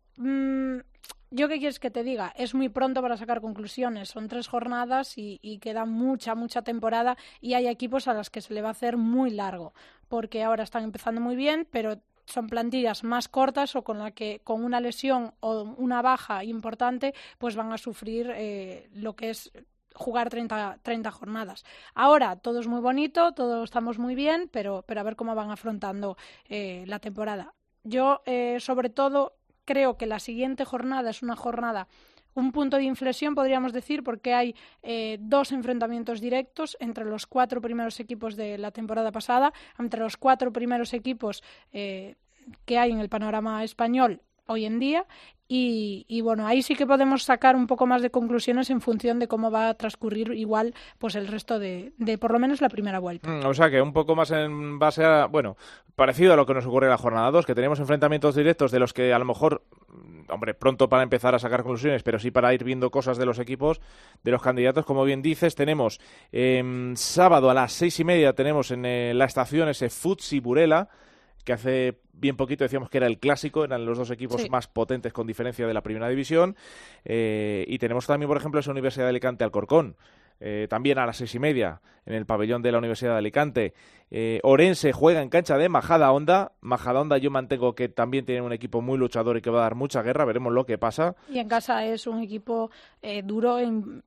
Mm, ¿Yo qué quieres que te diga? Es muy pronto para sacar conclusiones. Son tres jornadas y, y queda mucha, mucha temporada, y hay equipos a los que se le va a hacer muy largo, porque ahora están empezando muy bien, pero son plantillas más cortas o con la que con una lesión o una baja importante pues van a sufrir eh, lo que es jugar treinta, treinta jornadas. Ahora todo es muy bonito, todos estamos muy bien, pero, pero a ver cómo van afrontando eh, la temporada. Yo, eh, sobre todo, creo que la siguiente jornada es una jornada, un punto de inflexión, podríamos decir, porque hay eh, dos enfrentamientos directos entre los cuatro primeros equipos de la temporada pasada, entre los cuatro primeros equipos eh, que hay en el panorama español hoy en día, y, y bueno, ahí sí que podemos sacar un poco más de conclusiones en función de cómo va a transcurrir igual pues el resto de, de por lo menos la primera vuelta. Mm, o sea que un poco más en base a, bueno, parecido a lo que nos ocurre en la jornada dos, que tenemos enfrentamientos directos de los que a lo mejor, hombre, pronto para empezar a sacar conclusiones, pero sí para ir viendo cosas de los equipos, de los candidatos, como bien dices. Tenemos eh, sábado a las seis y media tenemos en eh, la estación ese Futsi Burela, que hace bien poquito decíamos que era el clásico, eran los dos equipos sí. más potentes con diferencia de la primera división, eh, y tenemos también, por ejemplo, esa Universidad de Alicante Alcorcón, eh, también a las seis y media en el pabellón de la Universidad de Alicante. eh, Orense juega en cancha de Majadahonda. Majadahonda yo mantengo que también tiene un equipo muy luchador y que va a dar mucha guerra, veremos lo que pasa. Y en casa es un equipo eh, duro en...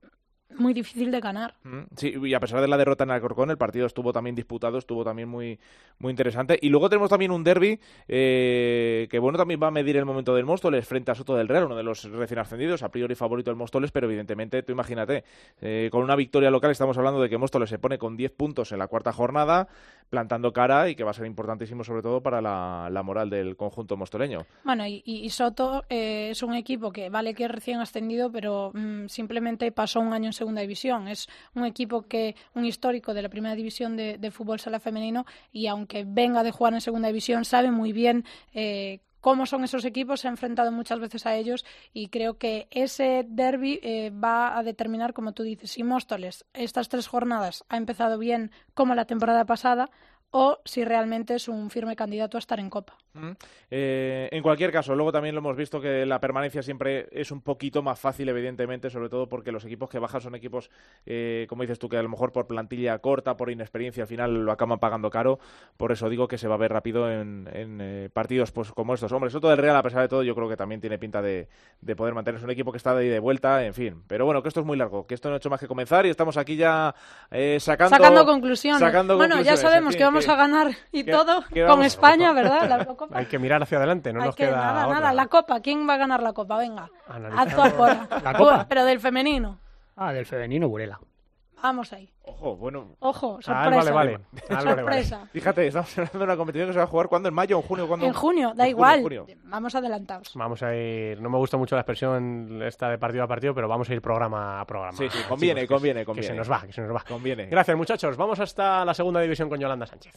muy difícil de ganar. Sí, y a pesar de la derrota en Alcorcón, el partido estuvo también disputado, estuvo también muy muy interesante. Y luego tenemos también un derbi eh, que, bueno, también va a medir el momento del Móstoles frente a Soto del Real, uno de los recién ascendidos, a priori favorito del Móstoles, pero evidentemente, tú imagínate, eh, con una victoria local estamos hablando de que Móstoles se pone con diez puntos en la cuarta jornada, plantando cara, y que va a ser importantísimo sobre todo para la, la moral del conjunto mostoleño. Bueno, y, y Soto eh, es un equipo que vale que es recién ascendido, pero mmm, simplemente pasó un año en segunda división. Es un equipo que, un histórico de la primera división de, de fútbol sala femenino, y aunque venga de jugar en segunda división, sabe muy bien eh, cómo son esos equipos, se ha enfrentado muchas veces a ellos, y creo que ese derbi eh, va a determinar, como tú dices, si Móstoles estas tres jornadas ha empezado bien como la temporada pasada, o si realmente es un firme candidato a estar en Copa. Mm. Eh, en cualquier caso, luego también lo hemos visto que la permanencia siempre es un poquito más fácil, evidentemente, sobre todo porque los equipos que bajan son equipos, eh, como dices tú, que a lo mejor por plantilla corta, por inexperiencia, al final lo acaban pagando caro. Por eso digo que se va a ver rápido en, en eh, partidos pues como estos. Hombre, Soto del Real, a pesar de todo, yo creo que también tiene pinta de, de poder mantenerse un equipo que está de ida y de vuelta, en fin. Pero bueno, que esto es muy largo, que esto no ha hecho más que comenzar y estamos aquí ya eh, sacando, sacando conclusiones. Sacando bueno, conclusiones. ya sabemos En fin, que vamos que, a ganar y que, todo que con España, ¿verdad? La Eurocopa. Hay que mirar hacia adelante, no Hay nos que, queda nada, otra. nada, la Copa. ¿Quién va a ganar la Copa? Venga, Analizamos. haz tu afuera. ¿La Copa? Pero del femenino. Ah, del femenino, Burela. Vamos ahí. Ojo, bueno. Ojo, sorpresa. Ah, vale, vale. Ah, vale, sorpresa. vale. Fíjate, estamos hablando de una competición que se va a jugar ¿cuándo? ¿En mayo o en junio? ¿Cuándo? En junio, da en igual. Junio, junio. Vamos adelantados. Vamos a ir, no me gusta mucho la expresión esta de partido a partido, pero vamos a ir programa a programa. Sí, sí, conviene, Chicos, conviene, que, conviene. Que se nos va, que se nos va. Conviene. Gracias, muchachos. Vamos hasta la segunda división con Yolanda Sánchez.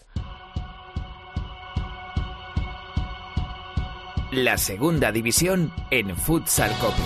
La segunda división en Futsal Cope.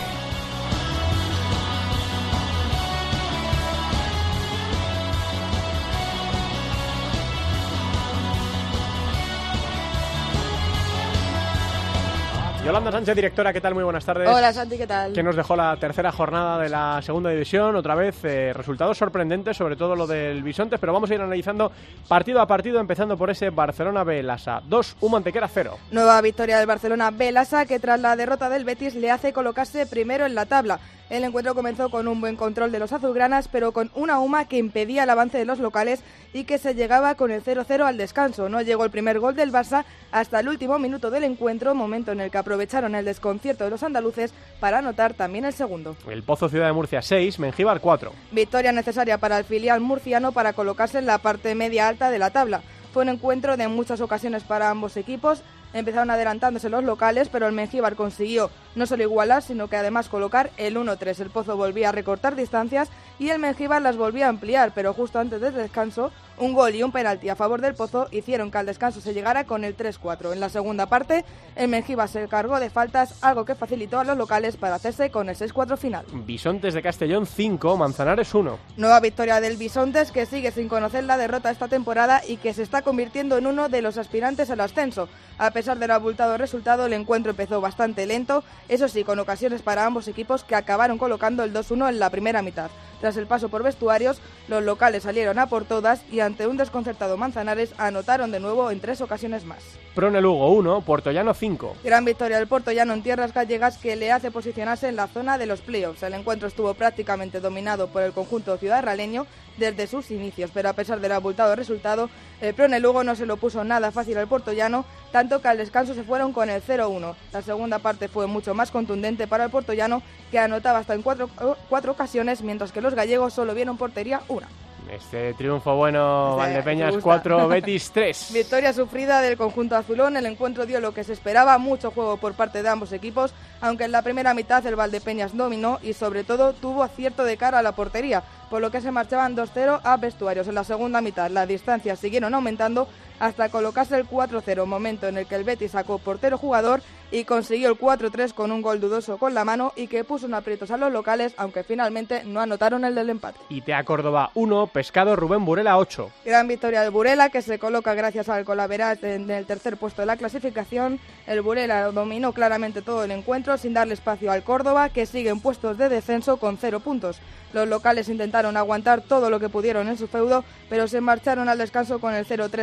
Yolanda Sánchez, directora, ¿qué tal? Muy buenas tardes. Hola, Santi, ¿qué tal? Que nos dejó la tercera jornada de la segunda división, otra vez eh, resultados sorprendentes, sobre todo lo del Bisontes, pero vamos a ir analizando partido a partido, empezando por ese Barcelona B Lasa dos, U Mantequera cero. Nueva victoria del Barcelona B Lasa, que tras la derrota del Betis le hace colocarse primero en la tabla. El encuentro comenzó con un buen control de los azulgranas, pero con una UMA que impedía el avance de los locales y que se llegaba con el cero cero al descanso. No llegó el primer gol del Barça hasta el último minuto del encuentro, momento en el que aprovecharon el desconcierto de los andaluces para anotar también el segundo. El Pozo Ciudad de Murcia seis, Mengíbar cuatro. Victoria necesaria para el filial murciano para colocarse en la parte media alta de la tabla. Fue un encuentro de muchas ocasiones para ambos equipos. Empezaron adelantándose los locales, pero el Mengíbar consiguió no solo igualar, sino que además colocar el uno tres. El Pozo volvía a recortar distancias y el Mengíbar las volvía a ampliar, pero justo antes del descanso, un gol y un penalti a favor del Pozo hicieron que al descanso se llegara con el tres cuatro. En la segunda parte, el Mengíbar se cargó de faltas, algo que facilitó a los locales para hacerse con el seis cuatro final. Bisontes de Castellón cinco, Manzanares uno. Nueva victoria del Bisontes, que sigue sin conocer la derrota esta temporada y que se está convirtiendo en uno de los aspirantes al ascenso. A pesar del abultado resultado, el encuentro empezó bastante lento, eso sí, con ocasiones para ambos equipos que acabaron colocando el dos uno en la primera mitad. Tras el paso por vestuarios, los locales salieron a por todas y ante un desconcertado Manzanares anotaron de nuevo en tres ocasiones más. Prone Lugo uno, Puertollano cinco. Gran victoria del Puertollano en tierras gallegas que le hace posicionarse en la zona de los playoffs. El encuentro estuvo prácticamente dominado por el conjunto ciudadraleño desde sus inicios, pero a pesar del abultado resultado, el Prone Lugo no se lo puso nada fácil al Puertollano, tanto que al descanso se fueron con el cero uno. La segunda parte fue mucho más contundente para el Puertollano, que anotaba hasta en cuatro, cuatro ocasiones, mientras que los gallegos solo vieron portería una. Este triunfo bueno, Sí, Valdepeñas me gusta. cuatro, Betis tres. Victoria sufrida del conjunto azulón. El encuentro dio lo que se esperaba, mucho juego por parte de ambos equipos, aunque en la primera mitad el Valdepeñas dominó y sobre todo tuvo acierto de cara a la portería, por lo que se marchaban dos cero a vestuarios. En la segunda mitad las distancias siguieron aumentando hasta colocarse el cuatro cero, momento en el que el Betis sacó portero jugador y consiguió el cuatro tres con un gol dudoso con la mano y que puso en aprietos a los locales, aunque finalmente no anotaron el del empate. I T A Córdoba uno, Pescado Rubén Burela ocho. Gran victoria del Burela, que se coloca gracias al Colaveras en el tercer puesto de la clasificación. El Burela dominó claramente todo el encuentro sin darle espacio al Córdoba, que sigue en puestos de descenso con cero puntos. Los locales intentaron aguantar todo lo que pudieron en su feudo, pero se marcharon al descanso con el cero tres en el descanso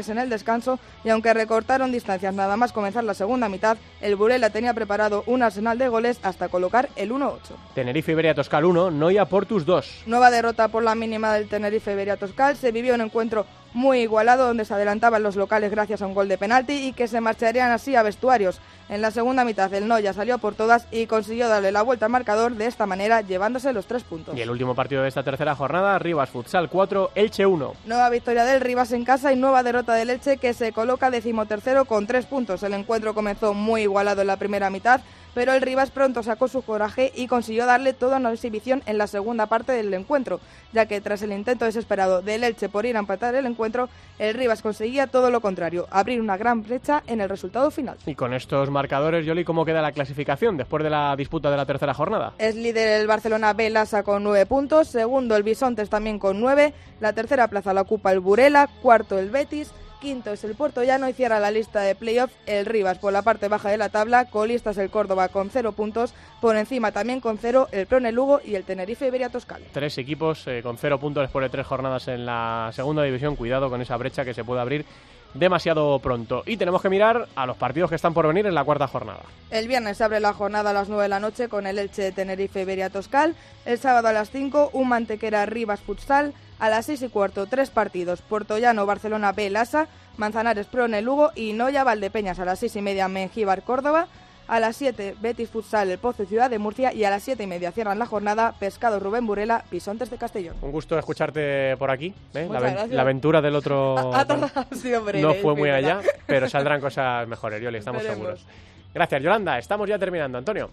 descanso y aunque recortaron distancias nada más comenzar la segunda mitad, el Burela tenía preparado un arsenal de goles hasta colocar el uno ocho. Tenerife Iberia Toscal uno, Noia Portus dos. Nueva derrota por la mínima del Tenerife Iberia Toscal. Se vivió un encuentro muy igualado donde se adelantaban los locales gracias a un gol de penalti y que se marcharían así a vestuarios. En la segunda mitad el Noia salió por todas y consiguió darle la vuelta al marcador de esta manera llevándose los tres puntos. Y el último partido de esta tercera jornada, Rivas Futsal cuatro, Elche uno. Nueva victoria del Rivas en casa y nueva derrota del Elche que se coloca decimotercero con tres puntos. El encuentro comenzó muy igualado en la primera mitad, pero el Rivas pronto sacó su coraje y consiguió darle toda una exhibición en la segunda parte del encuentro, ya que tras el intento desesperado del Elche por ir a empatar el encuentro, el Rivas conseguía todo lo contrario, abrir una gran brecha en el resultado final. Y con estos marcadores, Yoli, ¿cómo queda la clasificación después de la disputa de la tercera jornada? Es líder el Barcelona B Lassa con nueve puntos, segundo el Bisontes también con nueve, la tercera plaza la ocupa el Burela, cuarto el Betis, quinto es el Puertollano y cierra la lista de playoff el Rivas por la parte baja de la tabla, colista es el Córdoba con cero puntos, por encima también con cero el Prone Lugo y el Tenerife Iberia Toscal. Tres equipos eh, con cero puntos después de tres jornadas en la segunda división, cuidado con esa brecha que se puede abrir demasiado pronto. Y tenemos que mirar a los partidos que están por venir en la cuarta jornada. El viernes se abre la jornada a las nueve de la noche con el Elche Tenerife Iberia Toscal, el sábado a las cinco un Mantequera Rivas Futsal, a las seis y cuarto tres partidos, Puertollano Barcelona B Lassa, Manzanares Prone Lugo y Noia Valdepeñas a las seis y media Mengíbar Córdoba, a las siete Betis Futsal El Pozo Ciudad de Murcia y a las siete y media cierran la jornada Pescado Rubén Burela Bisontes de Castellón. Un gusto escucharte por aquí, ¿eh? la, gracias. la aventura del otro A, a todas, sí, hombre, no fue muy primera. allá, pero saldrán cosas mejores, Yoli, estamos Esperemos. seguros. Gracias, Yolanda, estamos ya terminando. Antonio.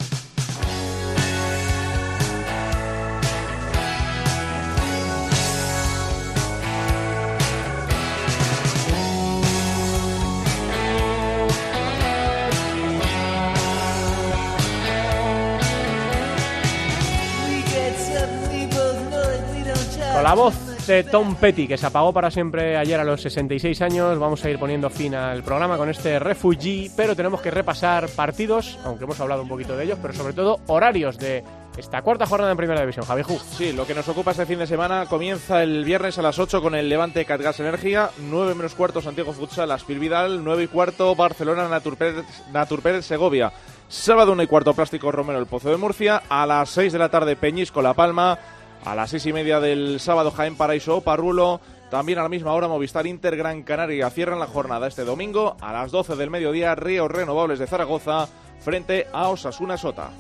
Con la voz de Tom Petty, que se apagó para siempre ayer a los sesenta y seis años, vamos a ir poniendo fin al programa con este Refugee, pero tenemos que repasar partidos, aunque hemos hablado un poquito de ellos, pero sobre todo horarios de esta cuarta jornada en Primera División. Javi Ju. Sí, lo que nos ocupa este fin de semana comienza el viernes a las ocho con el Levante Catgas Energía, nueve menos cuarto Santiago Futsal Aspil Vidal, nueve y cuarto Barcelona Naturpérez, Naturpérez Segovia. Sábado una y cuarto Plástico Romero El Pozo de Murcia, a las seis de la tarde Peñísco La Palma, a las seis y media del sábado Jaén Paraíso Parrulo, también a la misma hora Movistar Inter Gran Canaria. Cierran la jornada este domingo a las doce del mediodía Ríos Renovables de Zaragoza frente a Osasuna Sota.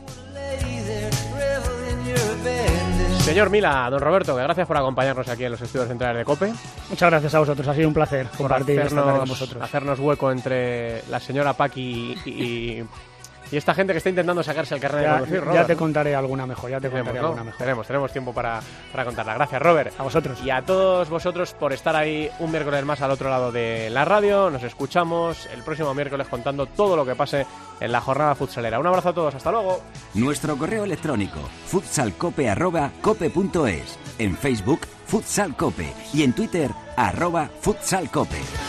Señor Mila, don Roberto, que gracias por acompañarnos aquí en los estudios centrales de COPE. Muchas gracias a vosotros, ha sido un placer compartir esta tarde con hacernos, vosotros. hacernos hueco entre la señora Paqui y, y, y esta gente que está intentando sacarse el carnet de Ya, conducir, ya Robert, te ¿no? contaré alguna mejor, ya te Tenemos, contaré ¿no? alguna mejor. Tenemos, tenemos tiempo para, para contarla. Gracias, Robert. A vosotros. Y a todos vosotros por estar ahí un miércoles más al otro lado de la radio. Nos escuchamos el próximo miércoles contando todo lo que pase en la jornada futsalera. Un abrazo a todos, hasta luego. Nuestro correo electrónico futsalcope arroba cope punto es, en Facebook Futsal Cope y en Twitter arroba futsalcope.